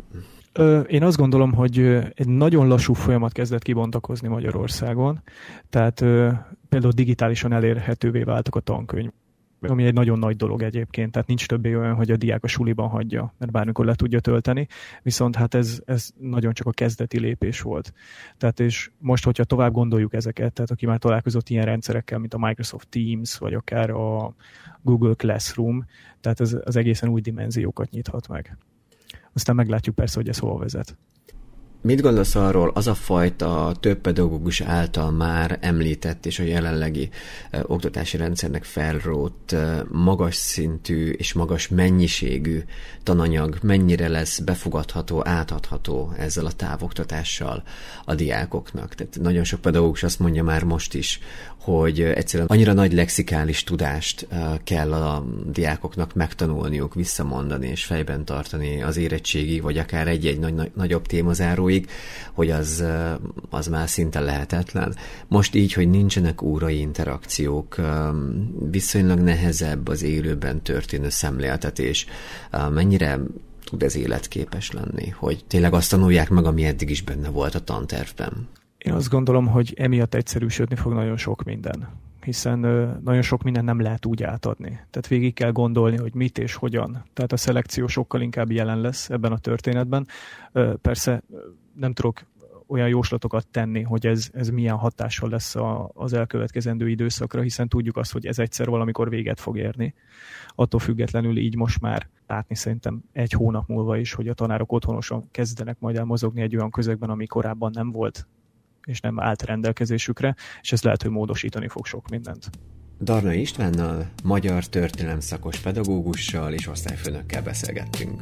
Én azt gondolom, hogy egy nagyon lassú folyamat kezdett kibontakozni Magyarországon, tehát például digitálisan elérhetővé váltak a tankönyv, ami egy nagyon nagy dolog egyébként, tehát nincs többé olyan, hogy a diák a suliban hagyja, mert bármikor le tudja tölteni, viszont hát ez nagyon csak a kezdeti lépés volt. Tehát és most, hogyha tovább gondoljuk ezeket, tehát aki már találkozott ilyen rendszerekkel, mint a Microsoft Teams, vagy akár a Google Classroom, tehát ez az egészen új dimenziókat nyithat meg. Aztán meglátjuk persze, hogy ez hol vezet. Mit gondolsz arról, az a fajta több pedagógus által már említett és a jelenlegi oktatási rendszernek felrótt magas szintű és magas mennyiségű tananyag mennyire lesz befogadható, átadható ezzel a távoktatással a diákoknak? Tehát nagyon sok pedagógus azt mondja már most is, hogy egyszerűen annyira nagy lexikális tudást kell a diákoknak megtanulniuk, visszamondani és fejben tartani az érettségig, vagy akár egy-egy nagyobb témazáróig, hogy az már szinte lehetetlen. Most így, hogy nincsenek órai interakciók, viszonylag nehezebb az élőben történő szemléltetés. Mennyire tud ez életképes lenni, hogy tényleg azt tanulják meg, ami eddig is benne volt a tantervben? Én azt gondolom, hogy emiatt egyszerűsödni fog nagyon sok minden, hiszen nagyon sok minden nem lehet úgy átadni. Tehát végig kell gondolni, hogy mit és hogyan. Tehát a szelekció sokkal inkább jelen lesz ebben a történetben. Persze nem tudok olyan jóslatokat tenni, hogy ez milyen hatással lesz az elkövetkezendő időszakra, hiszen tudjuk azt, hogy ez egyszer valamikor véget fog érni. Attól függetlenül így most már látni szerintem 1 hónap múlva is, hogy a tanárok otthonosan kezdenek majd elmozogni egy olyan közegben, ami korábban nem volt, és nem állt rendelkezésükre, és ez lehet, hogy módosítani fog sok mindent. Darnai Istvánnal, magyar történelem szakos pedagógussal és osztályfőnökkel beszélgettünk.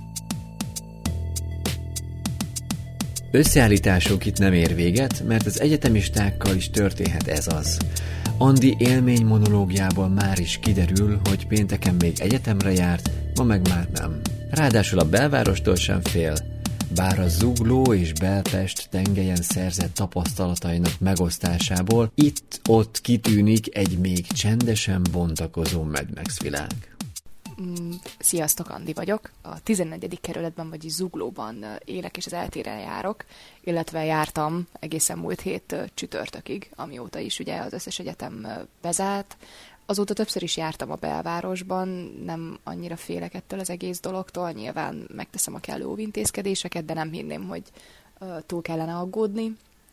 Összeállításuk itt nem ér véget, mert az egyetemistákkal is történhet ez az. Andi élmény monológiából már is kiderül, hogy pénteken még egyetemre járt, ma meg már nem. Ráadásul a belvárostól sem fél, bár a Zugló és Belpest tengelyen szerzett tapasztalatainak megosztásából itt-ott kitűnik egy még csendesen bontakozó Mad Max világ. Sziasztok, Andi vagyok. A 14. kerületben, vagyis Zuglóban élek és az eltéren járok, illetve jártam egészen múlt hét csütörtökig, amióta is ugye az összes egyetem bezárt. Azóta többször is jártam a belvárosban, nem annyira félek ettől az egész dologtól, nyilván megteszem a kellő óvintézkedéseket, de nem hinném, hogy túl kellene aggódni.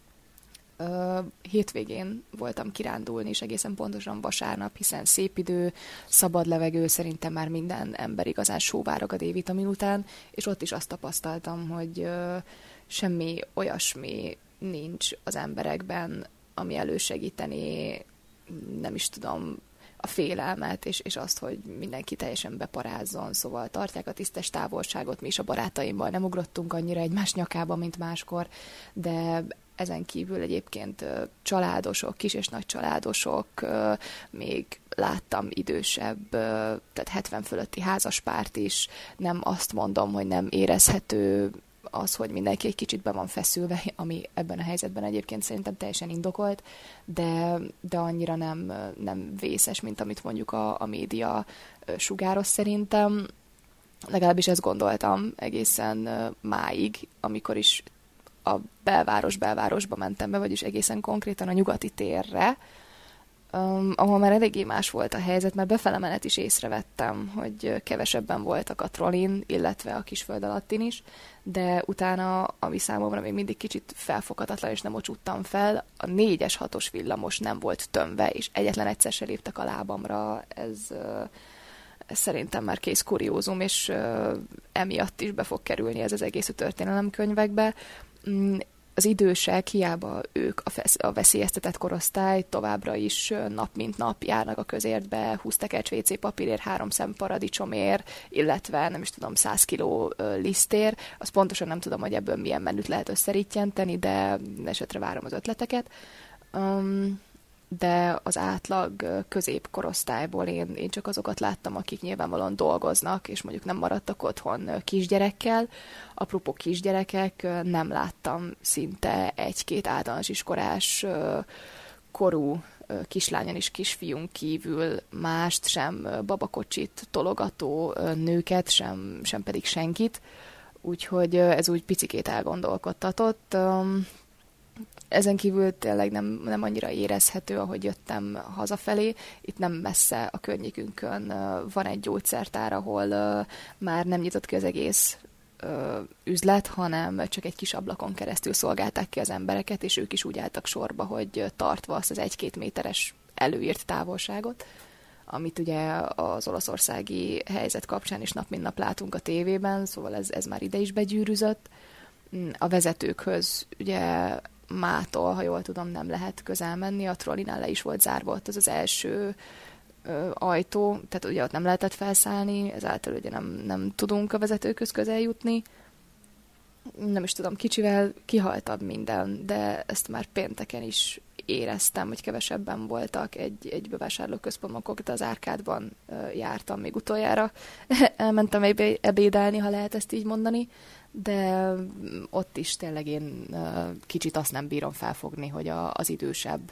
Hétvégén voltam kirándulni, és egészen pontosan vasárnap, hiszen szép idő, szabad levegő, szerintem már minden ember igazán sóvárog a D-vitamin után, és ott is azt tapasztaltam, hogy semmi olyasmi nincs az emberekben, ami elősegíteni, nem is tudom, a félelmet, és azt, hogy mindenki teljesen beparázzon, szóval tartják a tisztes távolságot, mi is a barátaimmal nem ugrottunk annyira egymás nyakába, mint máskor, de ezen kívül egyébként családosok, kis és nagy családosok, még láttam idősebb, tehát 70 fölötti házaspárt is, nem azt mondom, hogy nem érezhető az, hogy mindenki egy kicsit be van feszülve, ami ebben a helyzetben egyébként szerintem teljesen indokolt, de annyira nem vészes, mint amit mondjuk a média sugároz szerintem. Legalábbis ezt gondoltam egészen máig, amikor is a belvárosba mentem be, vagyis egészen konkrétan a Nyugati térre, ahol már eléggé más volt a helyzet, mert befele menet is észrevettem, hogy kevesebben voltak a trollin, illetve a Kisföld alattin is, de utána, ami számomra még mindig kicsit felfoghatatlan, és nem ocsúttam fel, a 4-es 6-os villamos nem volt tömve, és egyetlen egyszer se léptek a lábamra. Ez szerintem már kész kuriózum, és emiatt is be fog kerülni ez az egész a történelemkönyvekbe. Az idősek, hiába ők a veszélyeztetett korosztály, továbbra is nap mint nap járnak a közértbe, 20 tekercs WC papírért, 3 szem paradicsomért, illetve nem is tudom, 100 kiló lisztér. Azt pontosan nem tudom, hogy ebből milyen menüt lehet összerittyenteni, de esetre várom az ötleteket. De az átlag középkorosztályból én csak azokat láttam, akik nyilvánvalóan dolgoznak, és mondjuk nem maradtak otthon kisgyerekkel. Apropó kisgyerekek, nem láttam szinte 1-2 általános iskolás korú kislányon és kisfiún kívül mást, sem babakocsit tologató nőket, sem pedig senkit. Úgyhogy ez úgy picikét elgondolkodtatott. Ezen kívül tényleg nem annyira érezhető, ahogy jöttem hazafelé. Itt nem messze a környékünkön van egy gyógyszertár, ahol már nem nyitott ki az egész üzlet, hanem csak egy kis ablakon keresztül szolgálták ki az embereket, és ők is úgy álltak sorba, hogy tartva azt az 1-2 méteres előírt távolságot, amit ugye az olaszországi helyzet kapcsán is nap mint nap látunk a tévében, szóval ez már ide is begyűrűzött. A vezetőkhöz ugye mától, ha jól tudom, nem lehet közel menni, a trollinál le is volt zárva ott az első ajtó, tehát ugye ott nem lehetett felszállni, ezáltal ugye nem tudunk a vezetőkhöz közel jutni. Nem is tudom, kicsivel kihaltabb minden, de ezt már pénteken is éreztem, hogy kevesebben voltak egy bevásárlóközpontban, konkrétan az Árkádban jártam még utoljára. Elmentem ebédelni, ha lehet ezt így mondani, de ott is tényleg én kicsit azt nem bírom felfogni, hogy az idősebb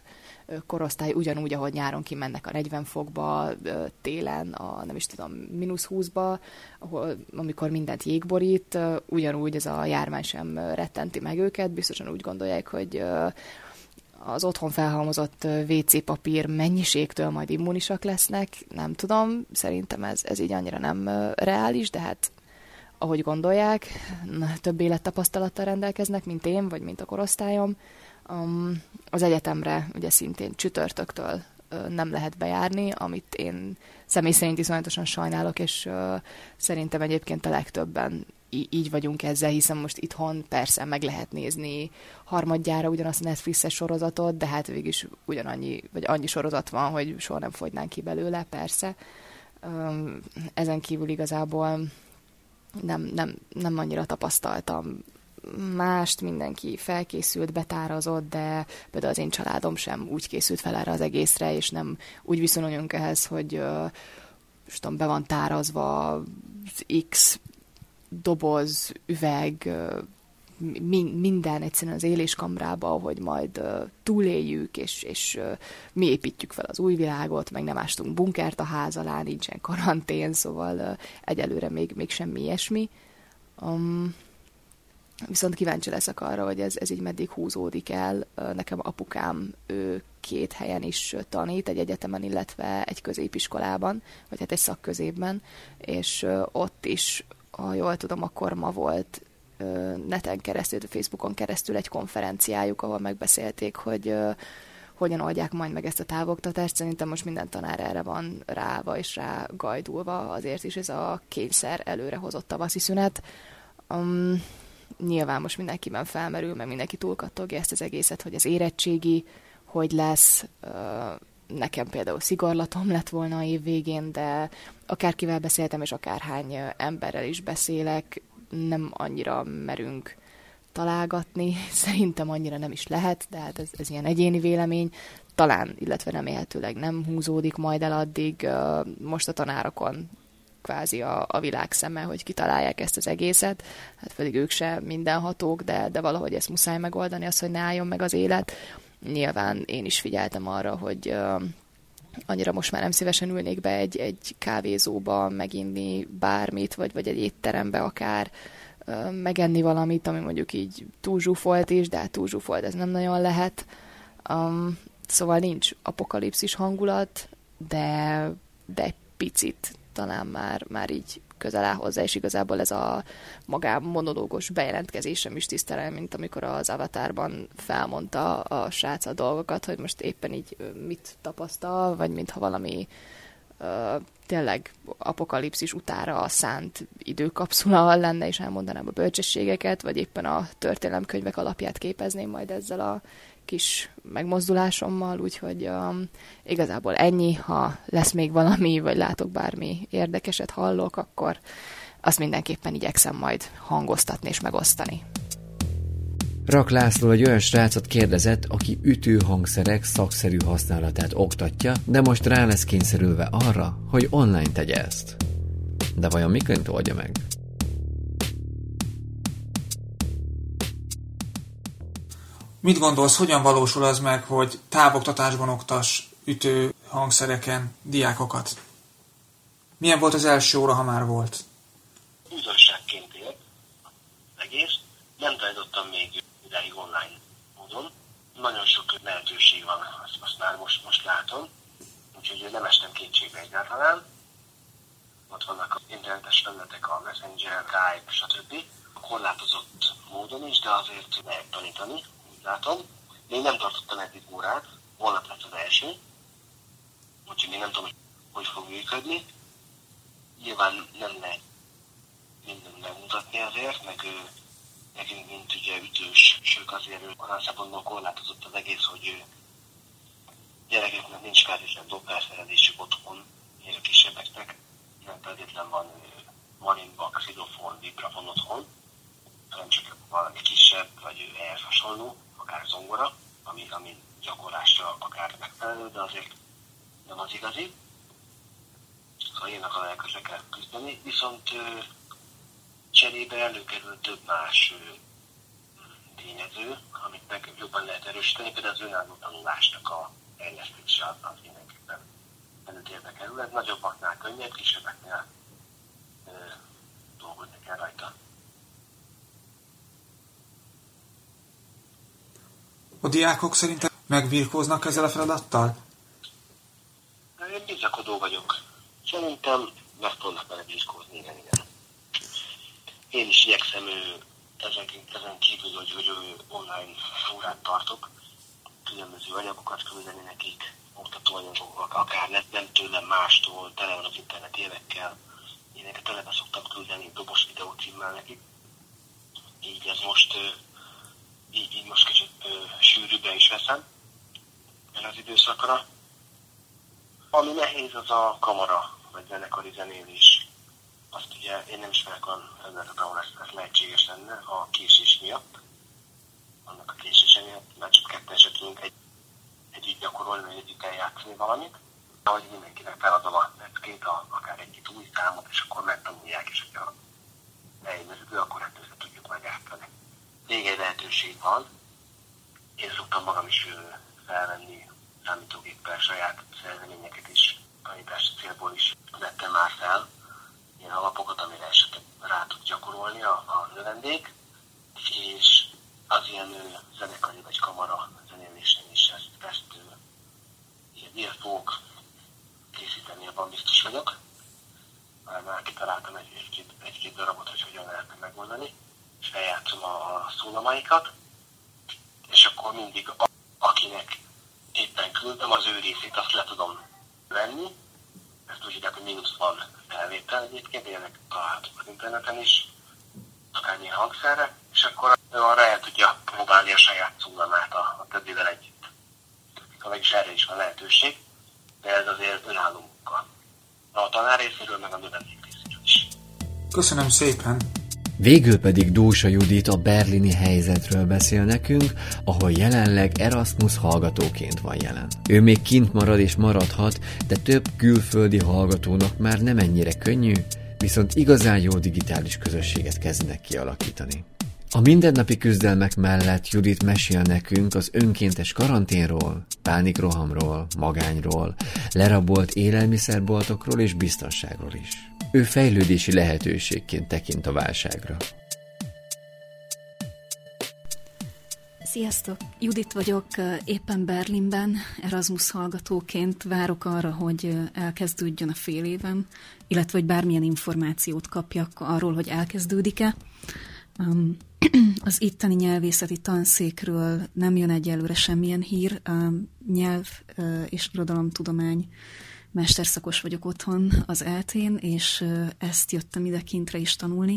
korosztály ugyanúgy, ahogy nyáron kimennek a 40 fokba, télen a nem is tudom, -20-ba, amikor mindent jég borít, ugyanúgy ez a járvány sem rettenti meg őket, biztosan úgy gondolják, hogy az otthon felhalmozott WC papír mennyiségtől majd immunisak lesznek, nem tudom, szerintem ez így annyira nem reális, de hát ahogy gondolják, több élettapasztalattal rendelkeznek, mint én, vagy mint a korosztályom. Az egyetemre ugye szintén csütörtöktől nem lehet bejárni, amit én személy szerint iszonyatosan sajnálok, és szerintem egyébként a legtöbben így vagyunk ezzel, hiszen most itthon persze meg lehet nézni harmadjára ugyanazt a Netflixes sorozatot, de hát végülis ugyanannyi, vagy annyi sorozat van, hogy soha nem fogynánk ki belőle, persze. Ezen kívül igazából nem annyira tapasztaltam mást, mindenki felkészült, betárazott, de például az én családom sem úgy készült fel erre az egészre, és nem úgy viszonyulunk ehhez, hogy most tudom, be van tárazva X doboz, üveg, minden egyszerűen az éléskamrába, hogy majd túléljük, és mi építjük fel az új világot, meg nem ástunk bunkert a ház alá, nincsen karantén, szóval egyelőre még semmi ilyesmi. Viszont kíváncsi leszek arra, hogy ez így meddig húzódik el. Nekem apukám, ő 2 helyen is tanít, egy egyetemen, illetve egy középiskolában, vagy hát egy szakközépben, és ott is, ha jól tudom, akkor ma volt neten keresztül, Facebookon keresztül egy konferenciájuk, ahol megbeszélték, hogy hogyan oldják majd meg ezt a távoktatást. Szerintem most minden tanár erre van ráva és rá gajdulva, azért is ez a kényszer előrehozott tavaszi szünet. Nyilván most mindenkiben felmerül, meg mindenki túlkattogja ezt az egészet, hogy az érettségi hogy lesz. Nekem például szigorlatom lett volna a év végén, de akárkivel beszéltem, és akárhány emberrel is beszélek, nem annyira merünk találgatni, szerintem annyira nem is lehet, de hát ez ilyen egyéni vélemény. Talán, illetve remélhetőleg nem húzódik majd el addig. Most a tanárokon kvázi a világ szeme, hogy kitalálják ezt az egészet, hát pedig ők se mindenhatók, de valahogy ezt muszáj megoldani, az, hogy ne álljon meg az élet. Nyilván én is figyeltem arra, hogy annyira most már nem szívesen ülnék be egy kávézóba meginni bármit, vagy egy étterembe akár megenni valamit, ami mondjuk így túl zsúfolt is, de hát túl zsúfolt ez nem nagyon lehet. Szóval nincs apokalipszis hangulat, de egy picit talán már így közel áll hozzá, és igazából ez a monológos bejelentkezésem is tisztelem, mint amikor az Avatarban felmondta a srác a dolgokat, hogy most éppen így mit tapasztal, vagy mintha valami tényleg apokalipszis utára szánt időkapszula lenne, és elmondanám a bölcsességeket, vagy éppen a történelemkönyvek alapját képezném majd ezzel a kis megmozdulásommal, úgyhogy igazából ennyi. Ha lesz még valami, vagy látok bármi érdekeset, hallok, akkor azt mindenképpen igyekszem majd hangoztatni és megosztani. Rak László egy olyan srácot kérdezett, aki ütőhangszerek szakszerű használatát oktatja, de most rá lesz kényszerülve arra, hogy online tegye ezt. De vajon miként oldja meg? Mit gondolsz, hogyan valósul az meg, hogy távoktatásban oktass ütőhangszereken diákokat? Milyen volt az első óra, ha már volt? Újdonságként élt egész. Nem tanítottam még ideig online módon. Nagyon sok lehetőség van, azt már most látom. Úgyhogy nem estem kétségbe egyáltalán. Ott vannak az internetes felületek, a Messenger, Skype, stb. Korlátozott módon is, de azért lehet tanítani. Látom. Még nem tartottam eddig órát, holnap lesz az első, úgyhogy még nem tudom, hogy fog működni. Nyilván nem lehet mindent megmutatni azért, meg nekünk, mint ugye ütősök azért olyan szempontból korlátozott az egész, hogy gyerekeknek nincs feltétlenül doppelszerelésük otthon, a kisebbeknek, nem feltétlenül van marimba, xilofon, vibrafon otthon, hanem csak valami kisebb, vagy ehhez hasonló, akár zongora, ami gyakorlásra akár megfelelő, de azért nem az igazi. Szóval ilyenek a lelközre kell küzdeni, viszont cserébe előkerül több más tényező, amit meg jobban lehet erősíteni, például az önálló tanulásnak a fejlesztése az mindenképpen előtérbe kerül. Ez nagyobbaknál könnyebb, kisebbeknél dolgozni kell rajta. A diákok szerintem megbirkóznak ezzel a feladattal? Én bizakodó vagyok. Szerintem meg tudnak vele birkózni, igen. Én is igyekszem ezen kívül, hogy online órát tartok, különböző anyagokat küldeni nekik, oktatóanyagokat, akár nem tőlem mástól, tele van az internet évekkel. Éneket eleve szoktam küldeni dobos videó címmel nekik. Így ez most kicsit sűrűbben is veszem el az időszakra. Ami nehéz, az a kamara, vagy zenekari zenélés. Azt ugye én nem ismerek olyan területet, ahol ez lehetséges lenne a késés miatt. Annak a késése miatt, mert csak ketten se tudunk együtt gyakorolni, vagy együtt eljátszani valamit. Ahogy mindenkinek feladom a leckét, akár egy-két új számot, és akkor megtanulják, és hogyha eljön az idő, akkor hát össze tudjuk megjátszani. Még egy lehetőség van. Én szoktam magam is felvenni számítógéppel saját szerzeményeket is, tanítási célból is vettem már fel ilyen alapokat, amire esetleg rá tud gyakorolni a növendék, és az ilyen zenekari vagy kamara zenélésen is ezt ilyen fogok készíteni, abban biztos vagyok. Már kitaláltam egy-két darabot, hogy hogyan lehetne megoldani, és eljátszom a szólamaikat, és akkor mindig akinek éppen küldöm, az ő részét azt le tudom venni. Ezt úgy hívják, hogy mínusz van felvétel egyébként, ilyenek találhatók az interneten is, akármilyen hangszerre, és akkor ő arra el tudja próbálni a saját szólamát a többivel együtt. Vagyis erre is van lehetőség, de ez azért önálló munka. A tanár részéről, meg a növendék részéről is. Köszönöm szépen! Végül pedig Dósa Judit a berlini helyzetről beszél nekünk, ahol jelenleg Erasmus hallgatóként van jelen. Ő még kint marad és maradhat, de több külföldi hallgatónak már nem ennyire könnyű, viszont igazán jó digitális közösséget kezdenek kialakítani. A mindennapi küzdelmek mellett Judit mesél nekünk az önkéntes karanténról, pánikrohamról, magányról, lerabolt élelmiszerboltokról és biztonságról is. Ő fejlődési lehetőségként tekint a válságra. Sziasztok! Judit vagyok, éppen Berlinben, Erasmus hallgatóként várok arra, hogy elkezdődjön a fél évem, illetve hogy bármilyen információt kapjak arról, hogy elkezdődik-e. Az itteni nyelvészeti tanszékről nem jön egyelőre semmilyen hír. Nyelv és irodalomtudomány mesterszakos vagyok otthon az ELTE-n, és ezt jöttem ide kintre is tanulni.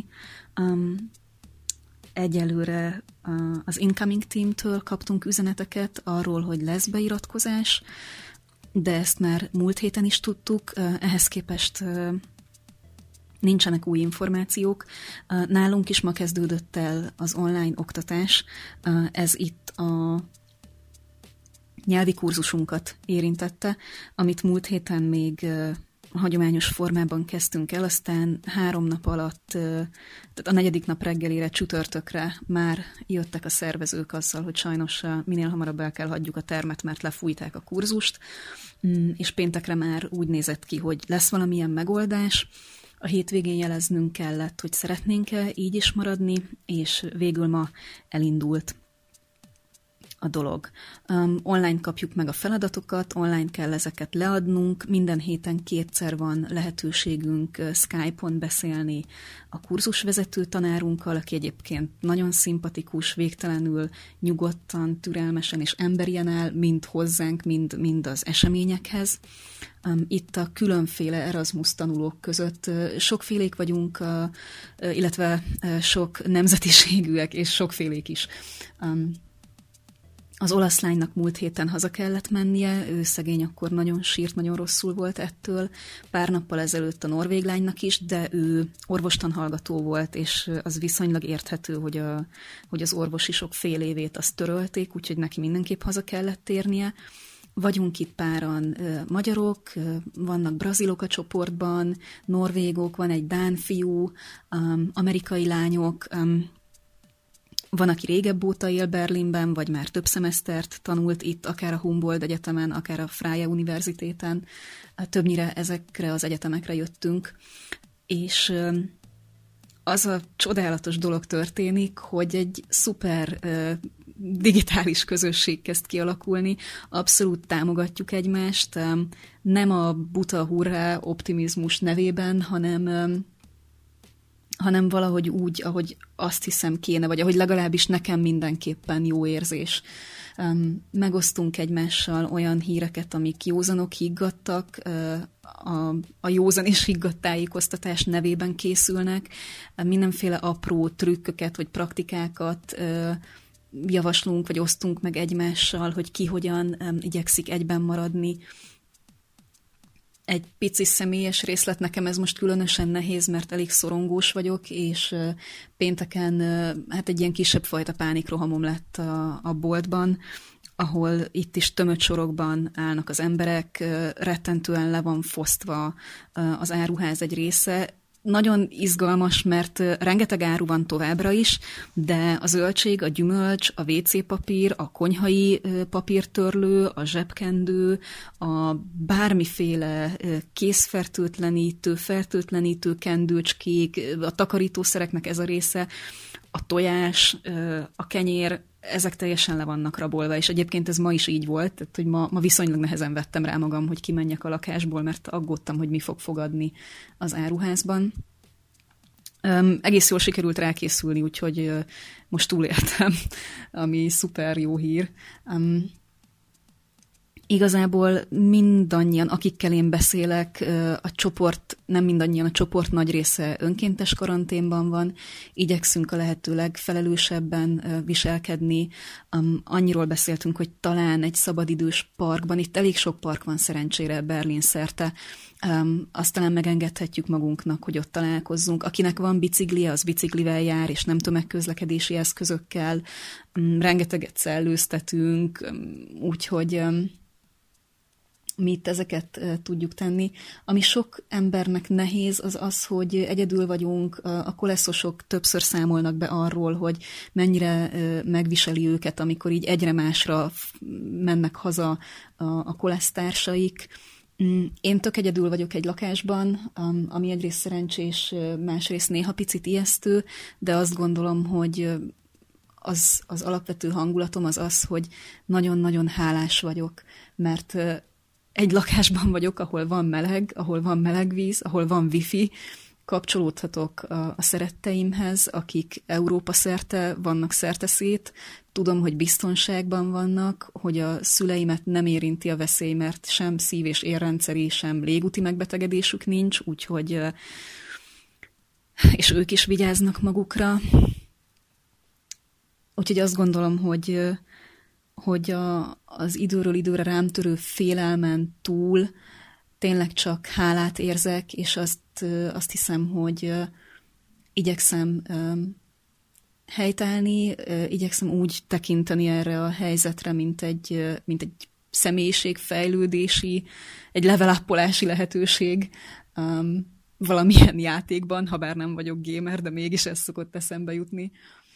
Egyelőre az Incoming Team-től kaptunk üzeneteket arról, hogy lesz beiratkozás, de ezt már múlt héten is tudtuk, ehhez képest nincsenek új információk. Nálunk is ma kezdődött el az online oktatás. Ez itt a nyelvi kurzusunkat érintette, amit múlt héten még hagyományos formában kezdtünk el, aztán 3 nap alatt, tehát a 4. nap reggelére, csütörtökre már jöttek a szervezők azzal, hogy sajnos minél hamarabb el kell hagyjuk a termet, mert lefújták a kurzust, és péntekre már úgy nézett ki, hogy lesz valamilyen megoldás. A hétvégén jeleznünk kellett, hogy szeretnénk-e így is maradni, és végül ma elindult a dolog. Online kapjuk meg a feladatokat, online kell ezeket leadnunk, minden héten 2-szer van lehetőségünk Skype-on beszélni a kurzusvezető tanárunkkal, aki egyébként nagyon szimpatikus, végtelenül nyugodtan, türelmesen és emberien áll, mind hozzánk, mind az eseményekhez. Itt a különféle Erasmus tanulók között sokfélék vagyunk, illetve sok nemzetiségűek, és sokfélék is. Az olasz lánynak múlt héten haza kellett mennie, ő szegény akkor nagyon sírt, nagyon rosszul volt ettől. Pár nappal ezelőtt a norvég lánynak is, de ő orvostanhallgató volt, és az viszonylag érthető, hogy az orvosisok fél évét azt törölték, úgyhogy neki mindenképp haza kellett térnie. Vagyunk itt páran magyarok, vannak brazilok a csoportban, norvégok, van egy dán fiú, amerikai lányok, Van, aki régebb óta él Berlinben, vagy már több szemesztert tanult itt, akár a Humboldt Egyetemen, akár a Freie Universitéten. Többnyire ezekre az egyetemekre jöttünk, és az a csodálatos dolog történik, hogy egy szuper digitális közösség kezd kialakulni, abszolút támogatjuk egymást, nem a buta hurrá optimizmus nevében, hanem valahogy úgy, ahogy azt hiszem kéne, vagy ahogy legalábbis nekem mindenképpen jó érzés. Megosztunk egymással olyan híreket, amik józanok higgadtak, a józan és higgadt tájékoztatás nevében készülnek, mindenféle apró trükköket vagy praktikákat javaslunk, vagy osztunk meg egymással, hogy ki hogyan igyekszik egyben maradni. Egy pici személyes részlet, nekem ez most különösen nehéz, mert elég szorongós vagyok, és pénteken hát egy ilyen kisebb fajta pánikrohamom lett a boltban, ahol itt is tömött sorokban állnak az emberek, rettentően le van fosztva az áruház egy része. Nagyon izgalmas, mert rengeteg áru van továbbra is, de a zöldség, a gyümölcs, a WC papír, a konyhai papírtörlő, a zsebkendő, a bármiféle kézfertőtlenítő, fertőtlenítő kendőcskék, a takarítószereknek ez a része, a tojás, a kenyér, ezek teljesen le vannak rabolva, és egyébként ez ma is így volt, tehát hogy ma viszonylag nehezen vettem rá magam, hogy kimenjek a lakásból, mert aggódtam, hogy mi fog fogadni az áruházban. Egész jól sikerült rákészülni, úgyhogy most túléltem, ami szuper jó hír. Igazából mindannyian, akikkel én beszélek, a csoport, nem mindannyian, a csoport nagy része önkéntes karanténban van, igyekszünk a lehető legfelelősebben viselkedni. Annyiról beszéltünk, hogy talán egy szabadidős parkban, itt elég sok park van szerencsére Berlin szerte, azt talán megengedhetjük magunknak, hogy ott találkozzunk. Akinek van biciklije, az biciklivel jár, és nem tömegközlekedési eszközökkel. Rengeteget szellőztetünk, úgyhogy mi itt ezeket tudjuk tenni. Ami sok embernek nehéz, az az, hogy egyedül vagyunk, a koleszosok többször számolnak be arról, hogy mennyire megviseli őket, amikor így egyre másra mennek haza a kolesztársaik. Én tök egyedül vagyok egy lakásban, ami egyrészt szerencsés, másrészt néha picit ijesztő, de azt gondolom, hogy az alapvető hangulatom az, hogy nagyon-nagyon hálás vagyok, mert egy lakásban vagyok, ahol van meleg víz, ahol van wifi, kapcsolódhatok a szeretteimhez, akik Európa szerte vannak szerteszét, tudom, hogy biztonságban vannak, hogy a szüleimet nem érinti a veszély, mert sem szív- és érrendszeri, sem légúti megbetegedésük nincs, úgyhogy és ők is vigyáznak magukra. Úgyhogy azt gondolom, hogy az időről időre rám törő félelmen túl tényleg csak hálát érzek, és azt hiszem, hogy igyekszem helytállni, igyekszem úgy tekinteni erre a helyzetre, mint egy személyiségfejlődési, egy level-uppolási lehetőség valamilyen játékban, ha bár nem vagyok gamer, de mégis ez szokott eszembe jutni.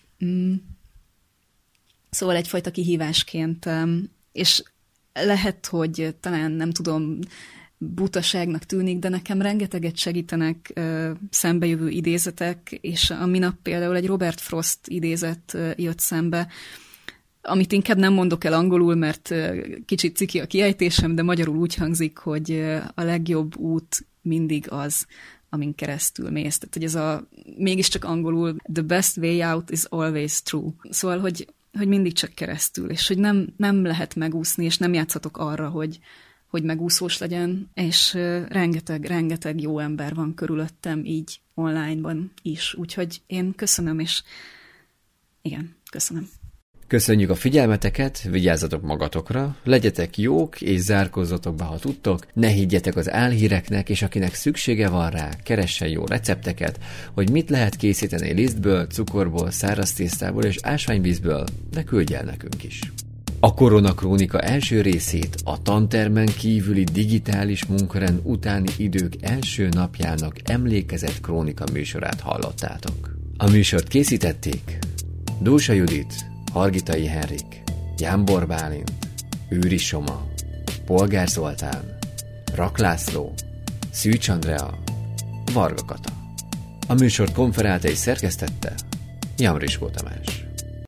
Szóval egyfajta kihívásként, és lehet, hogy talán nem tudom, butaságnak tűnik, de nekem rengeteget segítenek szembejövő idézetek, és a minap például egy Robert Frost idézet jött szembe, amit inkább nem mondok el angolul, mert kicsit ciki a kiejtésem, de magyarul úgy hangzik, hogy a legjobb út mindig az, amin keresztül mész. Tehát, hogy ez mégiscsak angolul, the best way out is always true. Szóval, hogy mindig csak keresztül, és hogy nem lehet megúszni, és nem játszhatok arra, hogy megúszós legyen, és rengeteg jó ember van körülöttem, így onlineban is. Úgyhogy én köszönöm, és igen, köszönöm. Köszönjük a figyelmeteket, vigyázzatok magatokra, legyetek jók és zárkózzatok be, ha tudtok, ne higgyetek az álhíreknek, és akinek szüksége van rá, keressen jó recepteket, hogy mit lehet készíteni lisztből, cukorból, száraz tésztából és ásványvízből, de küldj el nekünk is. A Korona Krónika első részét a tantermen kívüli digitális munkarend utáni idők első napjának emlékezett krónika műsorát hallottátok. A műsort készítették Dósa Judit, Hargitai Henrik, Jámbor Bálint, Őri Soma, Polgár Zoltán, Rak László, Szűcs Andrea, Varga Kata. A műsort konferálta és szerkesztette Jamriskó Tamás.